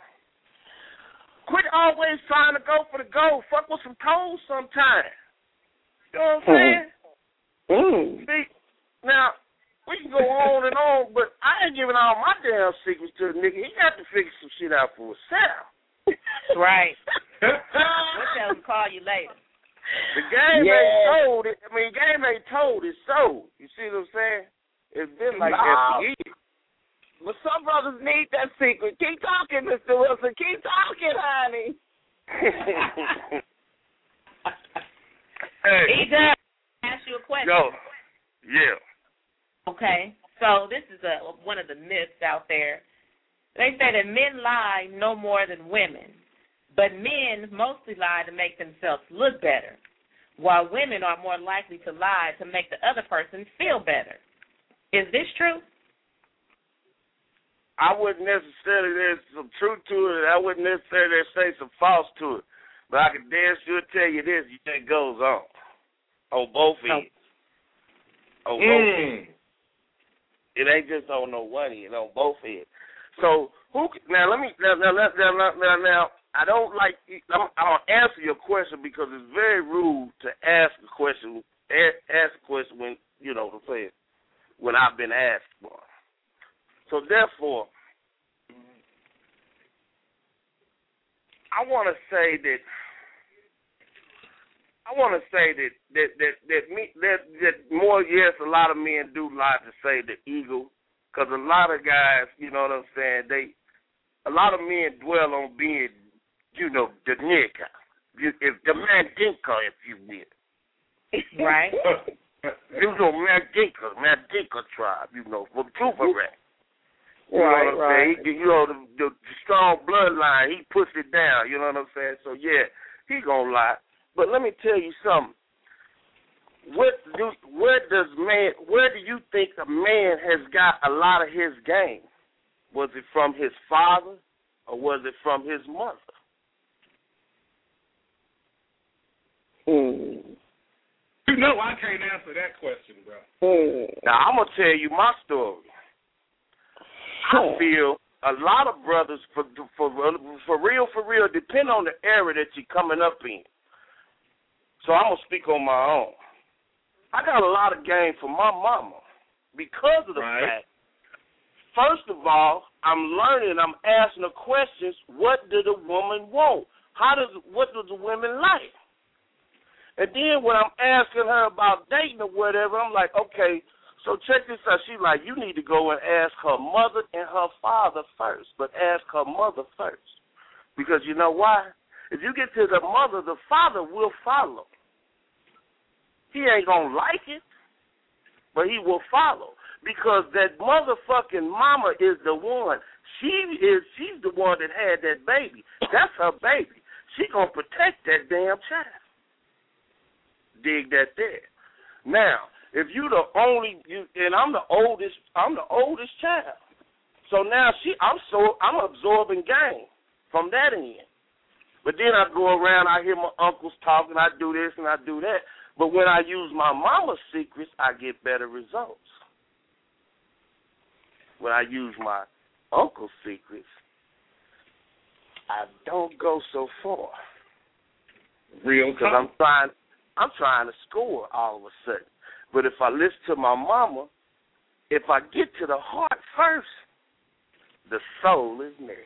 Quit always trying to go for the goal. Fuck with some toes sometimes. You know what I'm saying? Mm. See, now, we can go on and on, but I ain't giving all my damn secrets to the nigga. He got to figure some shit out for himself. Right. We'll tell him to call you later. The game Yeah. ain't told. It, I mean, game ain't told. It's sold. You see what I'm saying? It's been like No. that for years. But some brothers need that secret. Keep talking, Mister Wilson. Keep talking, honey. Hey, He does ask you a question. yo, yeah. Okay, so this is a, one of the myths out there. They say that men lie no more than women, but men mostly lie to make themselves look better, while women are more likely to lie to make the other person feel better. Is this true? I wouldn't necessarily, there's some truth to it. I wouldn't necessarily say some false to it. But I can damn sure tell you this, it goes on. On both ends. On both ends. It ain't just on no one end, on both ends. So, who, now let me, now, now, now, now, now, now I don't like, I'm, I'm going to answer your question because it's very rude to ask a question, ask a question when, you know what I'm saying, when I've been asked for. So therefore, I want to say that I want to say that that that that, me, that that more yes, a lot of men do lie to say the ego, because a lot of guys, you know what I'm saying, they a lot of men dwell on being, you know, the nigga, if the mandinka, if you will, Right. you know, mandinka, mandinka tribe, you know, from Tupac. You Right, know what I'm right. saying? He, you know, the, the, the strong bloodline, he puts it down. You know what I'm saying? So, yeah, he going to lie. But let me tell you something. What do, where does man, where do you think a man has got a lot of his game? Was it from his father or was it from his mother? Mm. You know I can't answer that question, bro. Mm. Now, I'm going to tell you my story. I feel a lot of brothers, for, for for real, for real, depend on the era that you're coming up in. So I'm going to speak on my own. I got a lot of game for my mama because of the right. fact, first of all, I'm learning, I'm asking her questions, what do the woman want? How does, what do the women like? And then when I'm asking her about dating or whatever, I'm like, okay, so check this out. She's like, you need to go and ask her mother and her father first, but ask her mother first. Because you know why? If you get to the mother, the father will follow. He ain't going to like it, but he will follow. Because that motherfucking mama is the one. She is, she's the one that had that baby. That's her baby. She going to protect that damn child. Dig that there. Now, if you the only, you, and I'm the oldest, I'm the oldest child. So now she, I'm so, I'm absorbing game from that end. But then I go around, I hear my uncles talking, I do this and I do that. But when I use my mama's secrets, I get better results. When I use my uncle's secrets, I don't go so far. Real because I'm trying, I'm trying to score all of a sudden. But if I listen to my mama, if I get to the heart first, the soul is next.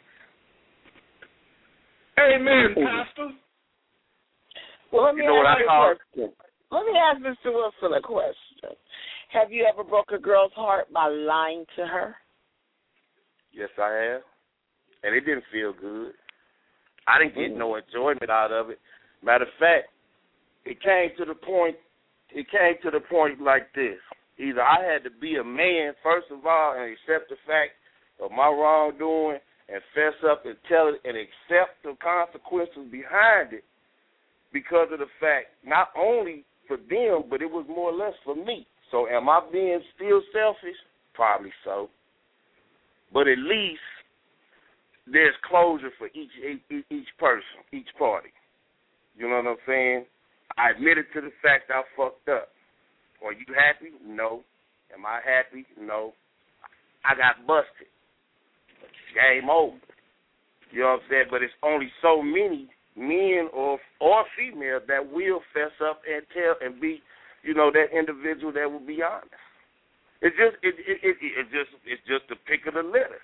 Amen, Pastor. Well, let me you know ask you a question. Let me ask Mister Wilson a question. Have you ever broke a girl's heart by lying to her? Yes, I have. And it didn't feel good. I didn't get mm. no enjoyment out of it. Matter of fact, it came to the point, it came to the point like this. Either I had to be a man, first of all, and accept the fact of my wrongdoing and fess up and tell it and accept the consequences behind it because of the fact, not only for them, but it was more or less for me. So am I being still selfish? Probably so. But at least there's closure for each each, each person, each party. You know what I'm saying? I admitted to the fact I fucked up. Are you happy? No. Am I happy? No. I got busted. Game over. You know what I'm saying? But it's only so many men or or females that will fess up and tell and be, you know, that individual that will be honest. It's just it it, it, it just it's just the pick of the litter.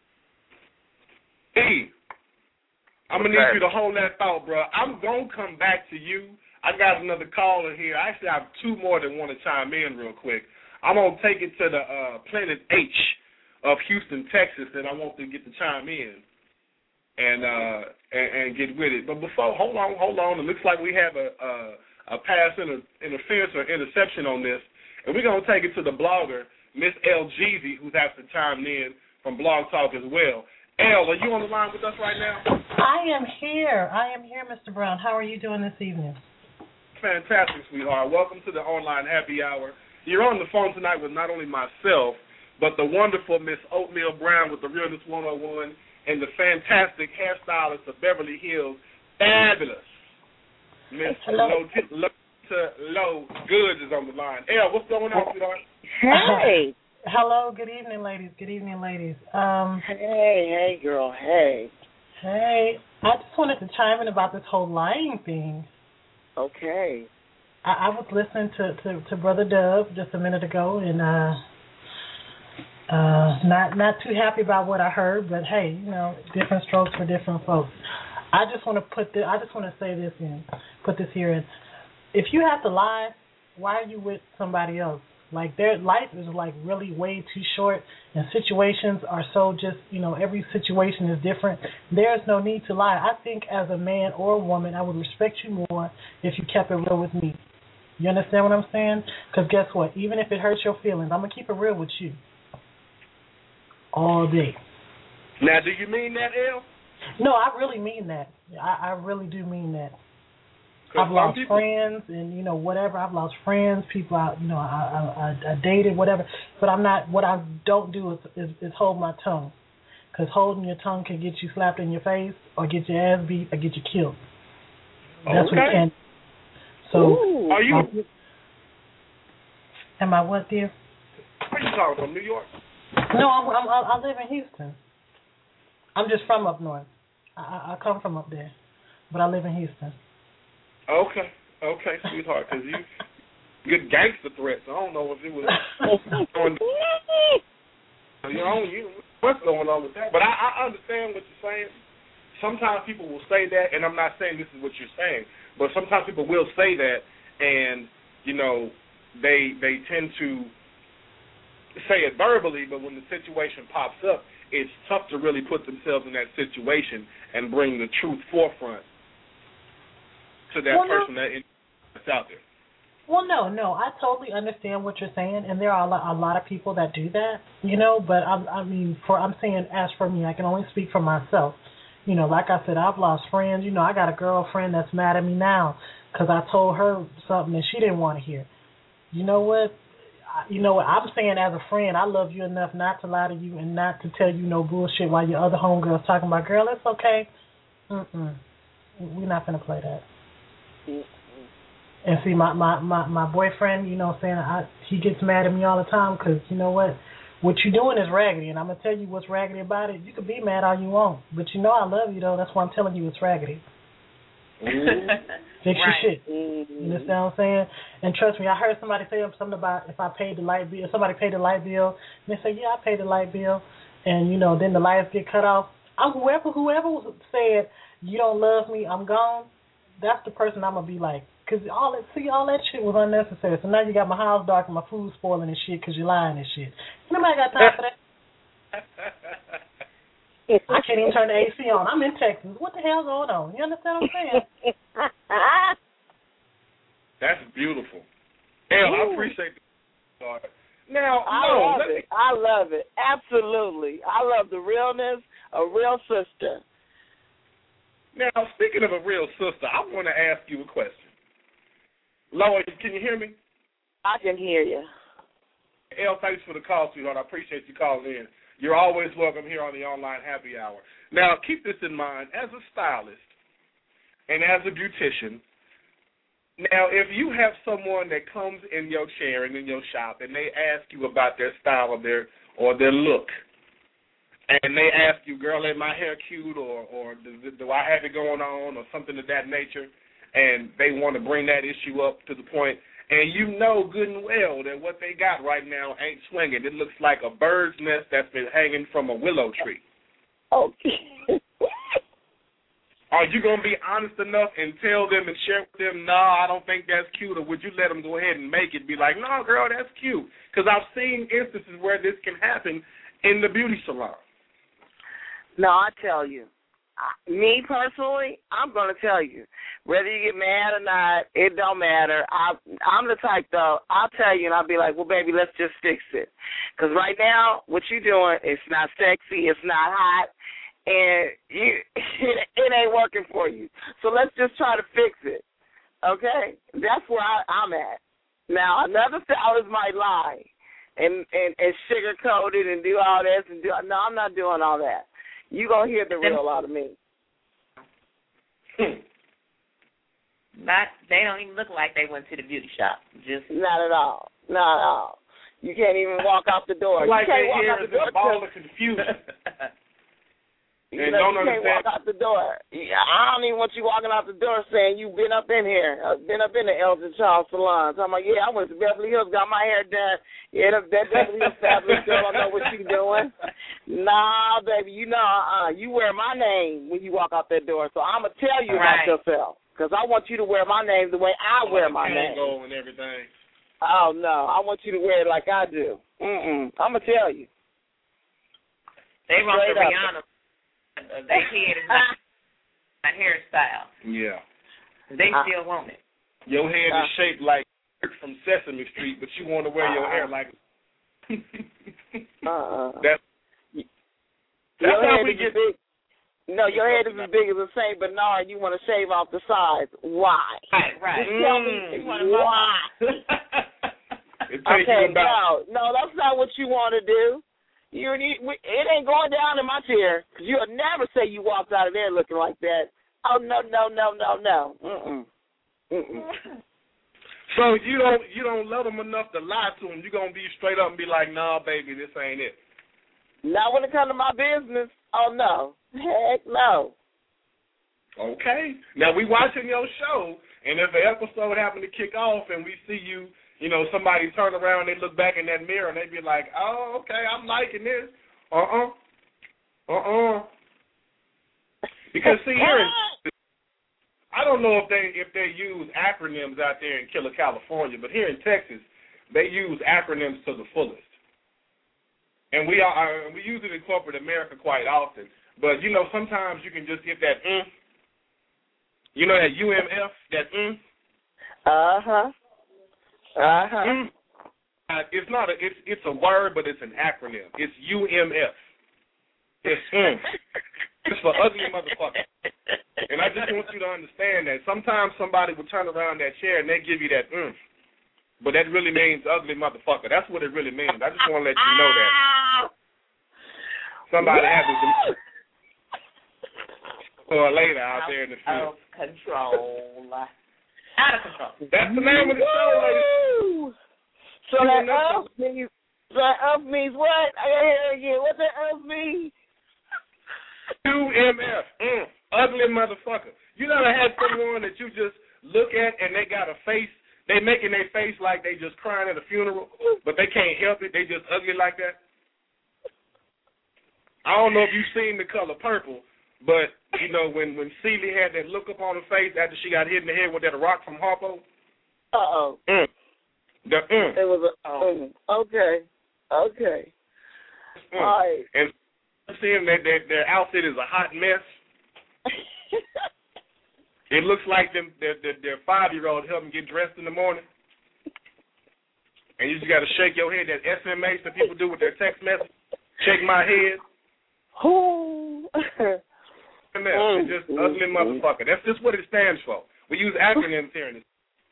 E, I'm gonna need you to hold that thought, bro. I'm gonna come back to you. I got another caller here. I actually have two more that want to chime in real quick. I'm gonna take it to the uh, Planet H of Houston, Texas, and I want to get to chime in and uh, and, and get with it. But before, hold on, hold on. It looks like we have a a, a pass inter, interference or interception on this, and we're gonna take it to the blogger, Miss L. Jeezy, who's actually chimed in from Blog Talk as well. Elle, are you on the line with us right now? I am here. I am here, Mister Brown. How are you doing this evening? Fantastic, sweetheart. Welcome to the online happy hour. You're on the phone tonight with not only myself, but the wonderful Miss Oatmeal Brown with the Realness one oh one and the fantastic hairstylist of Beverly Hills, fabulous Miss Low Goods is on the line. Elle, what's going on, sweetheart? Hey. Hello, good evening, ladies. Good evening, ladies. Um, hey, hey, girl, hey. Hey, I just wanted to chime in about this whole lying thing. Okay. I, I was listening to, to, to Brother Dub just a minute ago, and uh, uh, not not too happy about what I heard, but hey, you know, different strokes for different folks. I just want to put this, I just want to say this in, put this here in. If you have to lie, why are you with somebody else? Like, their life is, like, really way too short, and situations are so just, you know, every situation is different. There's no need to lie. I think as a man or a woman, I would respect you more if you kept it real with me. You understand what I'm saying? Because guess what? Even if it hurts your feelings, I'm going to keep it real with you all day. Now, do you mean that, Elle? No, I really mean that. I, I really do mean that. I've lost people, friends and, you know, whatever. I've lost friends, people I, you know, I, I, I dated, whatever. But I'm not, what I don't do is, is, is hold my tongue. Because holding your tongue can get you slapped in your face or get your ass beat or get you killed. That's okay. what you can. So, Ooh, are you? Um, am I what, dear? Where you talking from, New York? No, I'm, I'm, I live in Houston. I'm just from up north. I, I come from up there. But I live in Houston. Okay, Okay, sweetheart, because you good gangster threats. I don't know if it was on. You know, you, what's going on with that? But I, I understand what you're saying. Sometimes people will say that, and I'm not saying this is what you're saying, but sometimes people will say that, and you know, they they tend to say it verbally, but when the situation pops up, it's tough to really put themselves in that situation and bring the truth forefront to that well, person no. that that's out there. Well, no, no, I totally understand what you're saying, and there are a lot, a lot of people that do that, you know. But I, I mean, for I'm saying, as for me, I can only speak for myself. You know, like I said, I've lost friends. You know, I got a girlfriend that's mad at me now because I told her something that she didn't want to hear. You know what? You know what? I'm saying as a friend, I love you enough not to lie to you and not to tell you no bullshit while your other homegirl's talking about, girl, it's okay. Mm-mm. We're not going to play that. Mm-mm. And see, my, my, my, my boyfriend, you know what I'm saying, I, he gets mad at me all the time because, you know what, what you're doing is raggedy, and I'm going to tell you what's raggedy about it. You can be mad all you want, but you know I love you, though. That's why I'm telling you it's raggedy. Mm-hmm. Fix your shit. Mm-hmm. You understand what I'm saying? And trust me, I heard somebody say something about if I paid the light bill, if somebody paid the light bill, and they say, yeah, I paid the light bill, and, you know, then the lights get cut off. I'm whoever, whoever said, you don't love me, I'm gone, that's the person I'm going to be like. Because all that, see, all that shit was unnecessary. So now you got my house dark and my food spoiling and shit because you're lying and shit. Nobody got time for that. I can't even turn the A C on. I'm in Texas. What the hell's going on? You understand what I'm saying? That's beautiful. Hell, I appreciate that. Now, I no, love let it. me... I love it. Absolutely. I love the realness, a real sister. Now, speaking of a real sister, I want to ask you a question. Lois, can you hear me? I can hear you. El, thanks for the call, sweetheart. I appreciate you calling in. You're always welcome here on the Online Happy Hour. Now, keep this in mind. As a stylist and as a beautician, now, if you have someone that comes in your chair and in your shop and they ask you about their style or their or their look, and they ask you, girl, is my hair cute or, or do, do I have it going on or something of that nature, and they want to bring that issue up to the point, and you know good and well that what they got right now ain't swinging. It looks like a bird's nest that's been hanging from a willow tree. Okay. Are you going to be honest enough and tell them and share with them, no, nah, I don't think that's cute, or would you let them go ahead and make it, be like, no, girl, that's cute? Because I've seen instances where this can happen in the beauty salon. No, I tell you. Me personally, I'm going to tell you. Whether you get mad or not, it don't matter. I, I'm the type, though, I'll tell you, and I'll be like, well, baby, let's just fix it. Because right now, what you're doing, it's not sexy, it's not hot, and you, it, it ain't working for you. So let's just try to fix it, okay? That's where I, I'm at. Now, another stylist might lie and, and, and sugarcoat it and do all this. and do. No, I'm not doing all that. You're going to hear the real out of me. Not, they don't even look like they went to the beauty shop. Just Not at all. Not at all. You can't even walk out the door. Like you can't they walk hear out the is door. a ball of confusion. You, and know, don't you can't understand. walk out the door. I don't even want you walking out the door saying you've been up in here, uh, been up in the Elgin Charles salon. So I'm like, yeah, I went to Beverly Hills, got my hair done. Yeah, that, that Beverly Hills fabulous girl, I know what she's doing. Nah, baby, you know, uh, you wear my name when you walk out that door. So I'm going to tell you right. about yourself because I want you to wear my name the way I wear my name. Tango and everything. Oh, no, I want you to wear it like I do. Mm-mm, I'm going to tell you. They want the Straight up. Rihanna. They head is not a hairstyle. Yeah. They Uh, still want it. Your head Uh, is shaped like from Sesame Street, but you want to wear your uh, hair like. uh-uh. That's, Your that's how head we is get. big. No, your head is as big as a Saint Bernard. You want to shave off the sides. Why? Right, right. Just tell me Mm. why. It takes Okay, you about. no, no, that's not what you want to do. You need, it ain't going down in my chair because you'll never say you walked out of there looking like that. Oh no, no, no, no, no. Mm-mm. Mm-mm. So you don't you don't love them enough to lie to them. You're gonna be straight up and be like, nah, baby, this ain't it. Not when it comes to my business. Oh no, heck no. Okay. Now, we watching your show, and if an episode happened to kick off and we see you, you know, somebody turn around, they look back in that mirror, and they be like, oh, okay, I'm liking this. Uh-uh. Uh-uh. Because, see, here in, I don't know if they if they use acronyms out there in Killer, California, but here in Texas, they use acronyms to the fullest. And we are we use it in corporate America quite often. But, you know, sometimes you can just get that mm. You know that U M F, that mm? Uh-huh. Uh-huh. Mm. Uh, it's not a, it's, it's a word, but it's an acronym. It's U M F. It's mm. It's for ugly motherfucker. And I just want you to understand that sometimes somebody will turn around that chair and they give you that mm. But that really means ugly motherfucker. That's what it really means. I just want to let you know that. Somebody has it for later out there in the field. Out of control. Out of control. That's the name of the show, ladies. So that up means, that up means what? I gotta hear it again. What that up means? U M F. Mm. Ugly motherfucker. You never had someone that you just look at and they got a face, they making their face like they just crying at a funeral, but they can't help it. They just ugly like that. I don't know if you've seen The Color Purple, but, you know, when, when Celie had that look up on her face after she got hit in the head with that rock from Harpo. Uh-oh. Mm. The mm. It was a, oh. mm. Okay. Okay. Mm. All right. And seeing that their, their outfit is a hot mess. It looks like them their, their, their five-year-old helped them get dressed in the morning. And you just got to shake your head, that S M A that people do with their text message. Shake my head. Who? It's just ugly motherfucker. That's just what it stands for. We use acronyms here in this.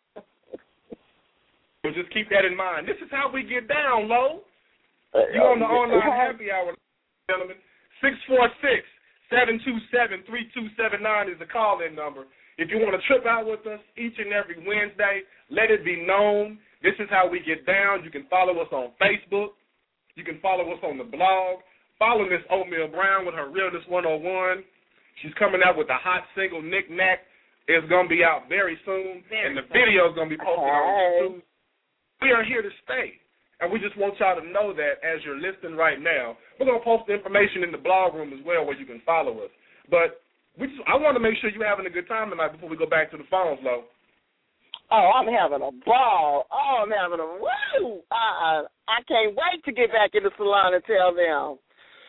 So just keep that in mind. This is how we get down, Lo. You on the online happy hour, gentlemen. six four six, seven two seven, three two seven nine is the call-in number. If you want to trip out with us each and every Wednesday, let it be known. This is how we get down. You can follow us on Facebook. You can follow us on the blog. Follow Miss Oatmeal Brown with her Realness one oh one. She's coming out with a hot single, Knick Knack. It's going to be out very soon, very and the video is going to be posted on YouTube. We are here to stay, and we just want y'all to know that as you're listening right now. We're going to post the information in the blog room as well where you can follow us. But we just, I want to make sure you're having a good time tonight before we go back to the phones, Lo. Oh, I'm having a ball. Oh, I'm having a woo. Uh, I can't wait to get back in the salon and tell them.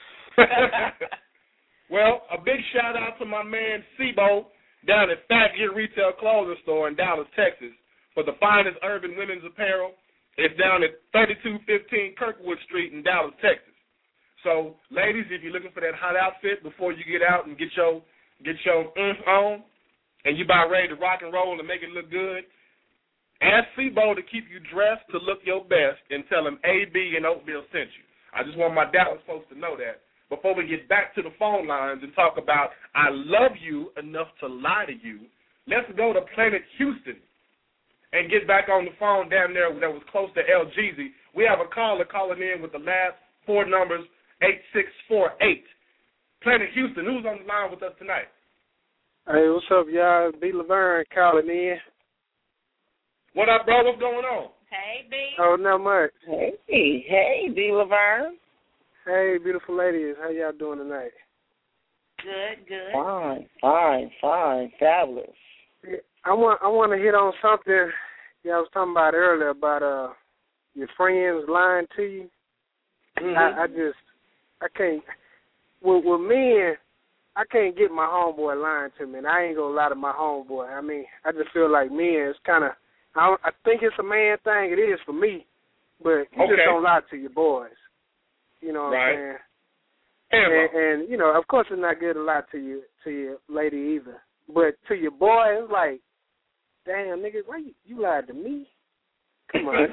Well, a big shout-out to my man Sebo down at Fat Gear Retail Clothing Store in Dallas, Texas, for the finest urban women's apparel. It's down at thirty-two fifteen Kirkwood Street in Dallas, Texas. So, ladies, if you're looking for that hot outfit before you get out and get your get your mm on, and you about ready to rock and roll and make it look good, ask Sebo to keep you dressed to look your best and tell him A B and Oatmeal sent you. I just want my Dallas folks to know that. Before we get back to the phone lines and talk about I love you enough to lie to you, let's go to Planet Houston and get back on the phone down there that was close to El Jeezy. We have a caller calling in with the last four numbers, eight six four eight. Planet Houston, who's on the line with us tonight? Hey, what's up, y'all? B. Laverne calling in. What up, bro? What's going on? Hey, B. Oh, not much. Hey, hey, B. Laverne. Hey, beautiful ladies. How y'all doing tonight? Good, good. Fine, fine, fine. Fabulous. I want I want to hit on something y'all was talking about earlier about uh your friends lying to you. Mm-hmm. I, I just I can't with, with men. I can't get my homeboy lying to me, and I ain't gonna lie to my homeboy. I mean, I just feel like men. It's kind of I, I think it's a man thing. It is for me, but you okay. just don't lie to your boys. You know what right. I'm saying? And, and, you know, of course it's not good to lie to you, to your lady either. But to your boy, it's like, damn, nigga, why you, you lied to me? Come on.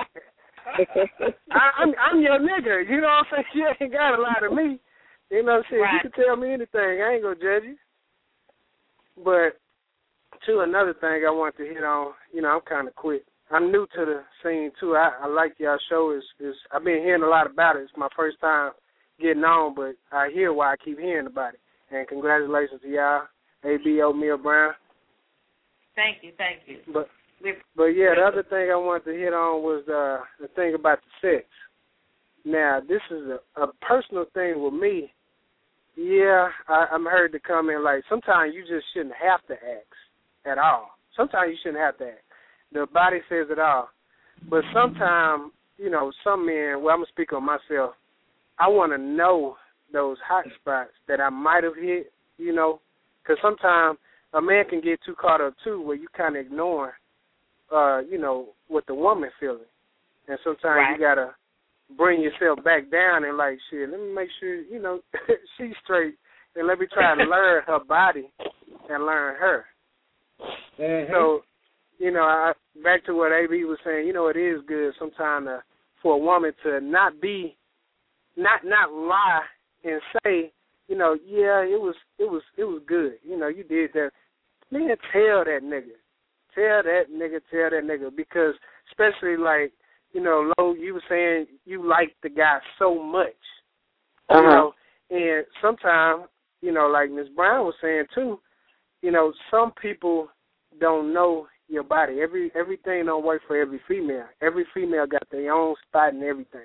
I, I'm, I'm your nigga. You know what I'm saying? You ain't got to lie to me. You know what I'm saying? Right. You can tell me anything. I ain't going to judge you. But to another thing I want to hit on, you know, I'm kind of quick. I'm new to the scene, too. I, I like y'all show. Is is I've been hearing a lot about it. It's my first time getting on, but I hear why I keep hearing about it. And congratulations to y'all. A B Oatmeal Brown. Thank you, thank you. But but yeah, the other thing I wanted to hit on was uh, the thing about the sex. Now, this is a, a personal thing with me. Yeah, I, I'm heard the comment like sometimes you just shouldn't have to ask at all. Sometimes you shouldn't have to ask. The body says it all. But sometimes, you know, some men, well, I'm going to speak on myself, I want to know those hot spots that I might have hit, you know, because sometimes a man can get too caught up, too, where you kind of ignoring, uh, you know, what the woman feeling. And sometimes right. you got to bring yourself back down and like, shit, let me make sure, you know, she's straight, and let me try to learn her body and learn her. Mm-hmm. So, you know, I, back to what A B was saying, you know, it is good sometimes uh, for a woman to not be, not not lie and say, you know, yeah, it was it was it was good. You know, you did that. Man, tell that nigga, tell that nigga, tell that nigga, because especially like, you know, Lo, you were saying you like the guy so much, uh-huh. you know, and sometimes, you know, like Miss Brown was saying too, you know, some people don't know your body. Every everything don't work for every female. Every female got their own spot and everything.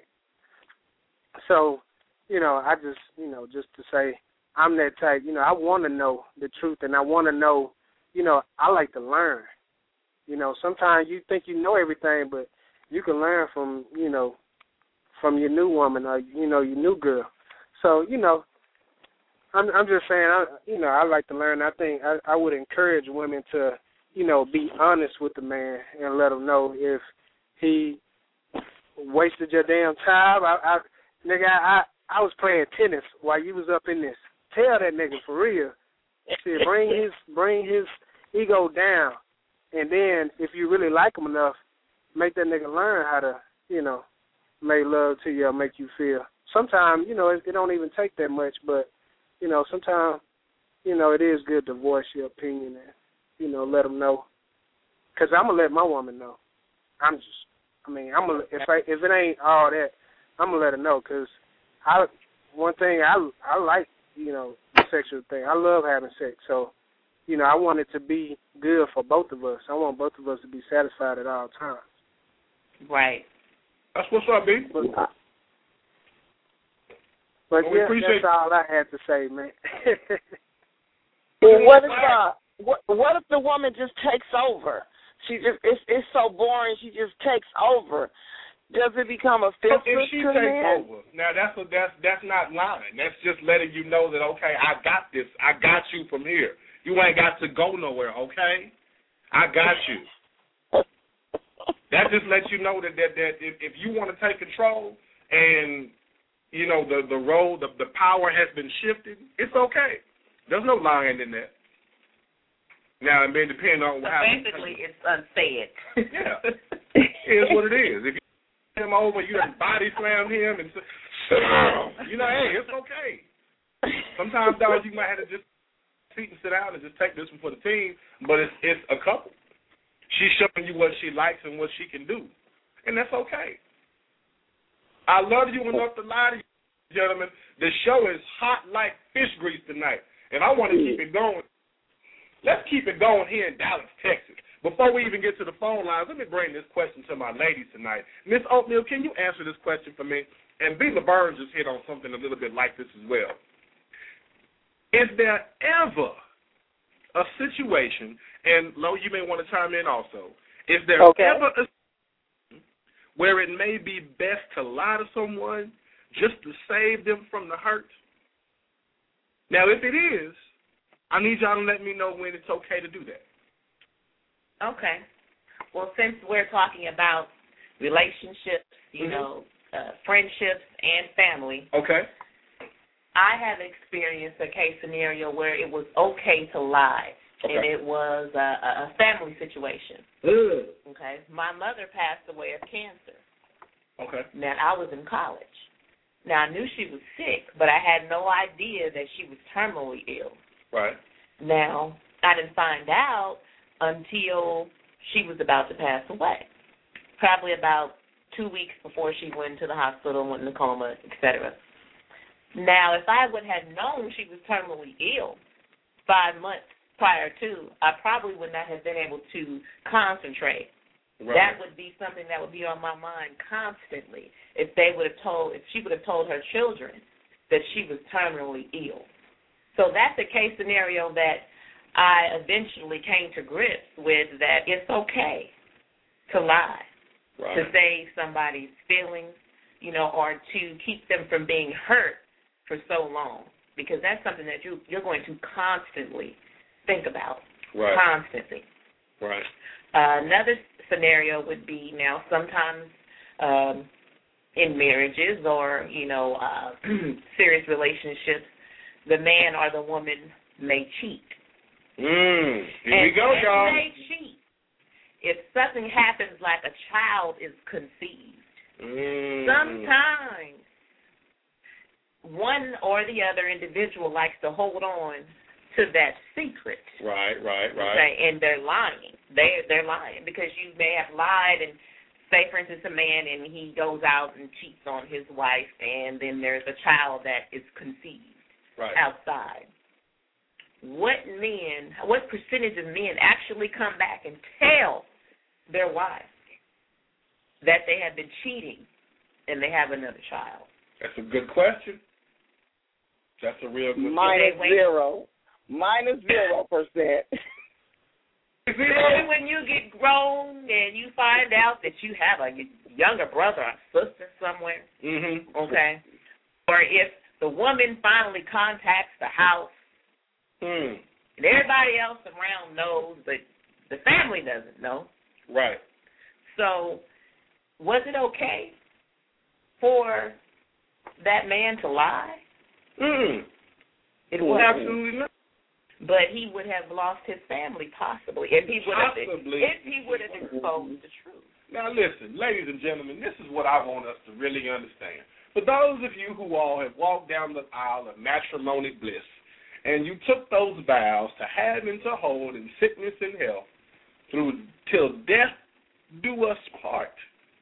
So, you know, I just, you know, just to say, I'm that type. You know, I want to know the truth, and I want to know, you know, I like to learn. You know, sometimes you think you know everything, but you can learn from, you know, from your new woman or, you know, your new girl. So, you know, I'm, I'm just saying, I, you know, I like to learn. I think I, I would encourage women to, you know, be honest with the man and let him know if he wasted your damn time. I, I nigga, I, I was playing tennis while you was up in this. Tell that nigga for real. See, bring his bring his ego down, and then if you really like him enough, make that nigga learn how to, you know, make love to you or make you feel. Sometimes, you know, it, it don't even take that much, but, you know, sometimes, you know, it is good to voice your opinion and, you know, let them know. Because I'm going to let my woman know. I'm just, I mean, I'm gonna, if, I, if it ain't all that, I'm going to let her know. Because I, one thing, I, I like, you know, the sexual thing. I love having sex. So, you know, I want it to be good for both of us. I want both of us to be satisfied at all times. Right. That's what's up, B. But, but well, yeah, that's all I had to say, man. Well, what if uh, what what if the woman just takes over? She just it's it's so boring. She just takes over. Does it become offensive if she to takes men? over? Now that's a, that's that's not lying. That's just letting you know that okay, I got this. I got you from here. You ain't got to go nowhere. Okay, I got you. That just lets you know that that, that if, if you want to take control and you know the the role, the the power has been shifted, it's okay. There's no lying in that. Now, it may depend on so how. Basically, it's unsaid. Yeah, it is what it is. If you him over, you done body slam him, and you know, hey, it's okay. Sometimes, dog, you might have to just sit and sit down and just take this one for the team. But it's it's a couple. She's showing you what she likes and what she can do, and that's okay. I love you enough to lie to you, gentlemen. The show is hot like fish grease tonight, and I want to keep it going. Let's keep it going here in Dallas, Texas. Before we even get to the phone lines, let me bring this question to my ladies tonight. Miss Oatmeal, can you answer this question for me? And B. LaBerge just hit on something a little bit like this as well. Is there ever a situation, and Lo, you may want to chime in also, is there okay. ever a where it may be best to lie to someone just to save them from the hurt? Now, if it is, I need y'all to let me know when it's okay to do that. Okay. Well, since we're talking about relationships, you mm-hmm. know, uh, friendships and family. Okay. I have experienced a case scenario where it was okay to lie, okay. and it was a, a family situation. Ugh. Okay. My mother passed away of cancer. Okay. Now, I was in college. Now, I knew she was sick, but I had no idea that she was terminally ill. Right. Now, I didn't find out until she was about to pass away, probably about two weeks before she went to the hospital, went in a coma, et cetera. Now, if I would have known she was terminally ill five months prior to, I probably would not have been able to concentrate. Right. That would be something that would be on my mind constantly if they would have told, if she would have told her children that she was terminally ill. So that's a case scenario that I eventually came to grips with, that it's okay to lie, right, to save somebody's feelings, you know, or to keep them from being hurt for so long, because that's something that you, you're going to constantly think about, right, constantly. Right. Uh, another scenario would be, now sometimes um, in marriages or, you know, uh, serious relationships, the man or the woman may cheat. Mm, here and we go, y'all. They cheat. If something happens like a child is conceived, mm, sometimes one or the other individual likes to hold on to that secret. Right, right, right. Okay, and they're lying. They they're lying because you may have lied, and say, for instance, a man and he goes out and cheats on his wife, and then there's a child that is conceived, right, outside. What men, what percentage of men actually come back and tell their wives that they have been cheating and they have another child? That's a good question. That's a real good Minus question. Zero. Minus zero percent. Especially when you get grown and you find out that you have a younger brother or sister somewhere. Mm-hmm. Okay. Or if the woman finally contacts the house, mm, and everybody else around knows, but the family doesn't know. Right. So, was it okay for that man to lie? Mm. It was absolutely not. But he would have lost his family, possibly, if he would have possibly. if he would have exposed the truth. Now, listen, ladies and gentlemen, this is what I want us to really understand. For those of you who all have walked down the aisle of matrimonial bliss, and you took those vows to have and to hold in sickness and health through till death do us part,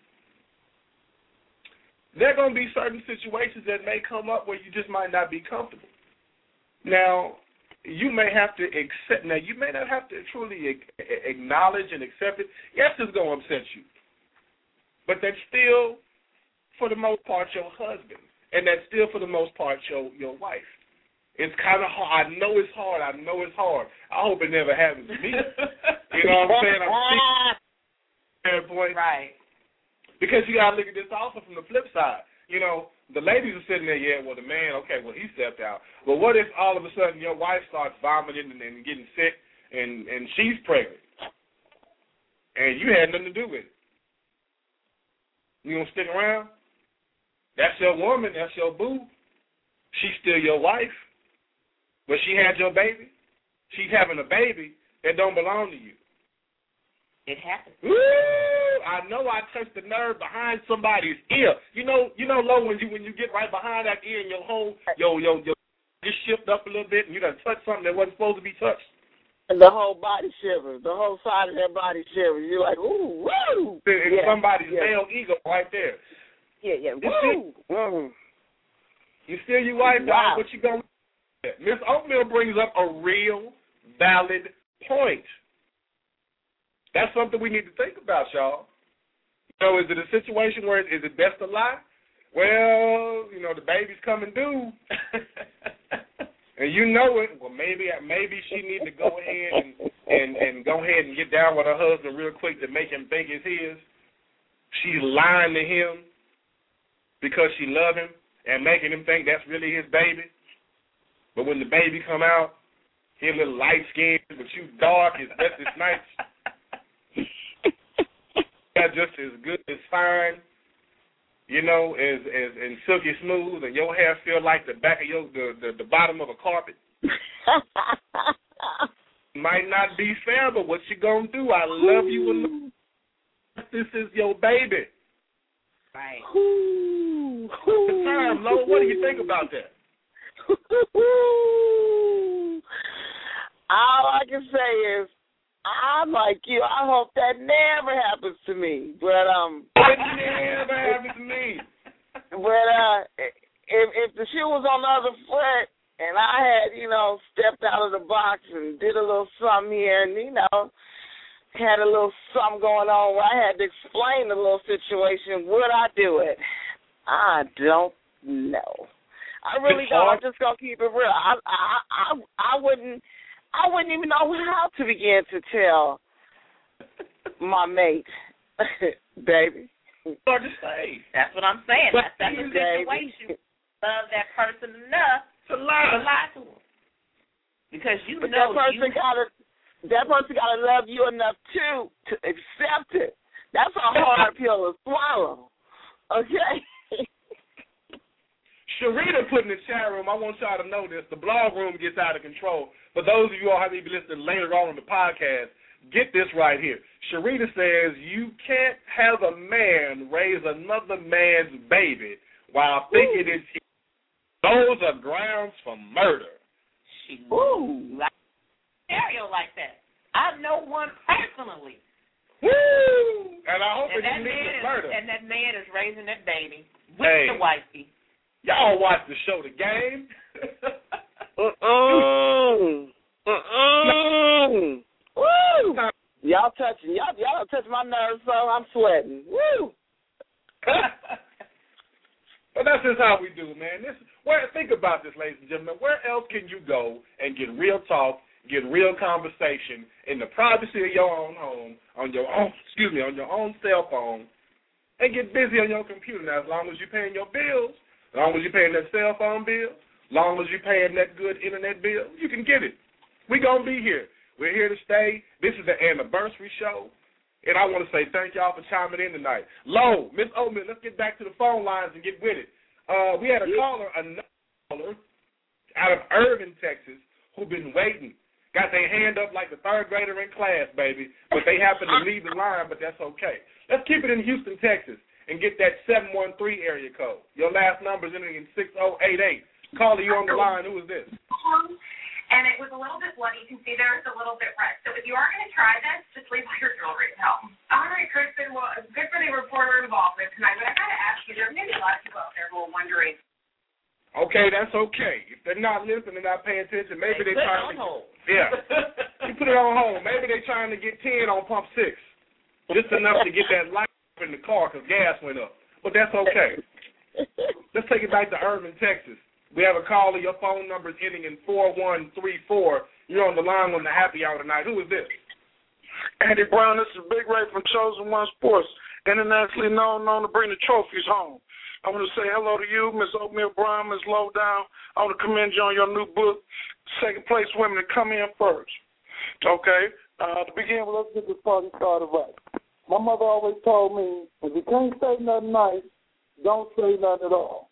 there are going to be certain situations that may come up where you just might not be comfortable. Now, you may have to accept, now you may not have to truly acknowledge and accept it. Yes, it's going to upset you. But that's still, for the most part, your husband. And that's still, for the most part, your, your wife. It's kind of hard. I know it's hard. I know it's hard. I hope it never happens to me. You know what I'm saying? I'm point. Right. Because you got to look at this also from the flip side. You know, the ladies are sitting there, yeah, well, the man, okay, well, he stepped out. But what if all of a sudden your wife starts vomiting and, and getting sick and, and she's pregnant and you had nothing to do with it? You going to stick around? That's your woman. That's your boo. She's still your wife. But she had your baby. She's having a baby that don't belong to you. It happens. Woo! I know I touched the nerve behind somebody's ear. You know, you know, Lo, when you when you get right behind that ear and your whole your your your just shift up a little bit and you done touched something that wasn't supposed to be touched. And the whole body shivers. The whole side of their body shivers. You're like, ooh, woo! It's yeah, somebody's yeah. male ego right there. Yeah, yeah, you woo! Still, mm. You still your wife, wow. What you gonna do? Miss Oatmeal brings up a real valid point. That's something we need to think about, y'all. You know, is it a situation where is it best to lie? Well, you know, the baby's coming due, and you know it. Well, maybe maybe she need to go ahead and, and, and go ahead and get down with her husband real quick to make him think it's his. She's lying to him because she love him and making him think that's really his baby. But when the baby come out, he a little light skinned, but you dark as best as night. That's just as good as fine, you know, as as and silky smooth, and your hair feel like the back of your the the, the bottom of a carpet. Might not be fair, but what you gonna do? I love you, and this is your baby. Right. Ooh, the time, Lo, what do you think about that? All I can say is, I'm like you. I hope that never happens to me. But um, it never happens to me. But uh, if if the shoe was on the other foot and I had, you know, stepped out of the box and did a little something here, and, you know, had a little something going on where I had to explain the little situation. Would I do it? I don't know. I really don't. I'm just gonna keep it real. I, I, I, I wouldn't, I wouldn't even know how to begin to tell my mate, baby. Hard to say. That's what I'm saying. That's, that's the situation. Love that person enough to lie, to lie to him, because you but know that person you... gotta, that person gotta love you enough too to accept it. That's a hard pill to swallow. Okay. Sharita put in the chat room, I want y'all to know this, the blog room gets out of control. For those of you all who have been listening later on in the podcast, get this right here. Sharita says you can't have a man raise another man's baby while thinking it's his. Those are grounds for murder. She Ooh. Like a scenario like that. I know one personally. Woo! And I hope and it didn't lead to murder. And that man is raising that baby with hey. the wifey. Y'all watch the show, The Game. Uh-uh. Uh-uh. Woo! Y'all touching, y'all, y'all touching my nerves, so I'm sweating. Woo! But that's just how we do, man. This, where, think about this, ladies and gentlemen. Where else can you go and get real talk, get real conversation in the privacy of your own home, on your own, excuse me, on your own cell phone, and get busy on your computer? Now, as long as you're paying your bills, as long as you're paying that cell phone bill, as long as you're paying that good internet bill, you can get it. We're going to be here. We're here to stay. This is the anniversary show, and I want to say thank y'all for chiming in tonight. Lo, Miss Oatmeal, let's get back to the phone lines and get with it. Uh, we had a caller, another caller out of Irving, Texas, who've been waiting. Got their hand up like the third grader in class, baby, but they happen to leave the line, but that's okay. Let's keep it in Houston, Texas, and get that seven one three area code. Your last number is ending in six oh eight eight. Caller, you on the line. Who is this? And it was a little bit bloody. You can see there it's a little bit red. So if you are going to try this, just leave all your jewelry at home. All right, Kristen. Well, it's good for the reporter involvement tonight. But I got to ask you, there may be a lot of people out there who are wondering. Okay, that's okay. If they're not listening, they're not paying attention, maybe they they're trying to hold. Yeah. You put it on hold. Maybe they're trying to get ten on pump six. Just enough to get that light up in the car because gas went up. But that's okay. Let's take it back to Irving, Texas. We have a caller. Your phone number is ending in four one three four. You're on the line on the happy hour tonight. Who is this? Andy Brown, this is Big Ray from Chosen One Sports, internationally known, known to bring the trophies home. I want to say hello to you, Miss Oatmeal Brown, Miss Lowdown. I want to commend you on your new book, Second Place Women, to come in first. Okay? Uh, to begin with, let's get this party started right. My mother always told me, if you can't say nothing nice, don't say nothing at all.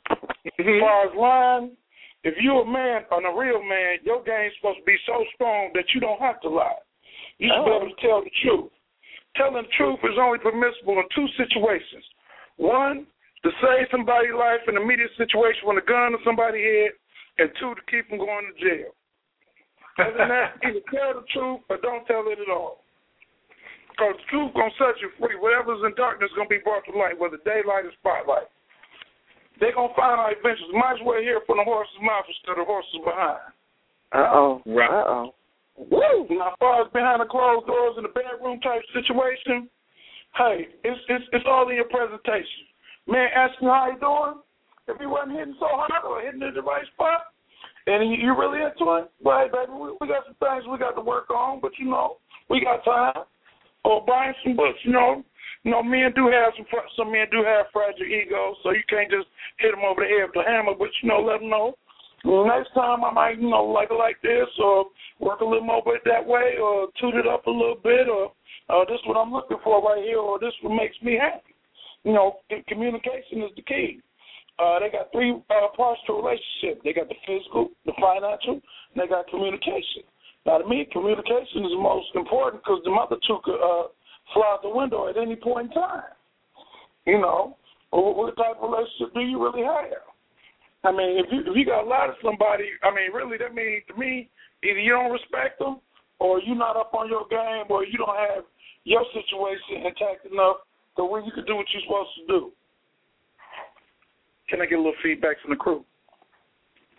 As far as lying, if you're a man and a real man, your game's supposed to be so strong that you don't have to lie. You should oh. be able to tell the truth. Telling the truth is only permissible in two situations. One, to save somebody's life in an immediate situation with a gun to somebody's head, and two, to keep them going to jail. Other than that, either tell the truth or don't tell it at all. Because the truth going to set you free. Whatever's in darkness is going to be brought to light, whether daylight or spotlight. They're going to find out eventually. Might as well hear from the horse's mouth instead of the horse's behind. Uh-oh. Right. Uh-oh. Woo! Now, as far as behind the closed doors in the bedroom type situation, hey, it's it's, it's all in your presentation. Man, ask him how you doing. If he wasn't hitting so hard or hitting it in the right spot, and you, you really into it, well, hey, baby, we, we got some things we got to work on, but, you know, we got time. Or buying some books, you know. You know, men do have some, some men do have fragile egos, so you can't just hit them over the head with a hammer, but, you know, let them know. Well, next time I might, you know, like it like this, or work a little more bit that way, or toot it up a little bit, or uh, this is what I'm looking for right here, or this is what makes me happy. You know, communication is the key. Uh, they got three uh, parts to a relationship. They got the physical, the financial, and they got communication. Now, to me, communication is the most important because the other two could uh, fly out the window at any point in time. You know, what, what type of relationship do you really have? I mean, if you if you got a lot of somebody, I mean, really, that means to me, either you don't respect them, or you're not up on your game, or you don't have your situation intact enough to where you can do what you're supposed to do. Can I get a little feedback from the crew?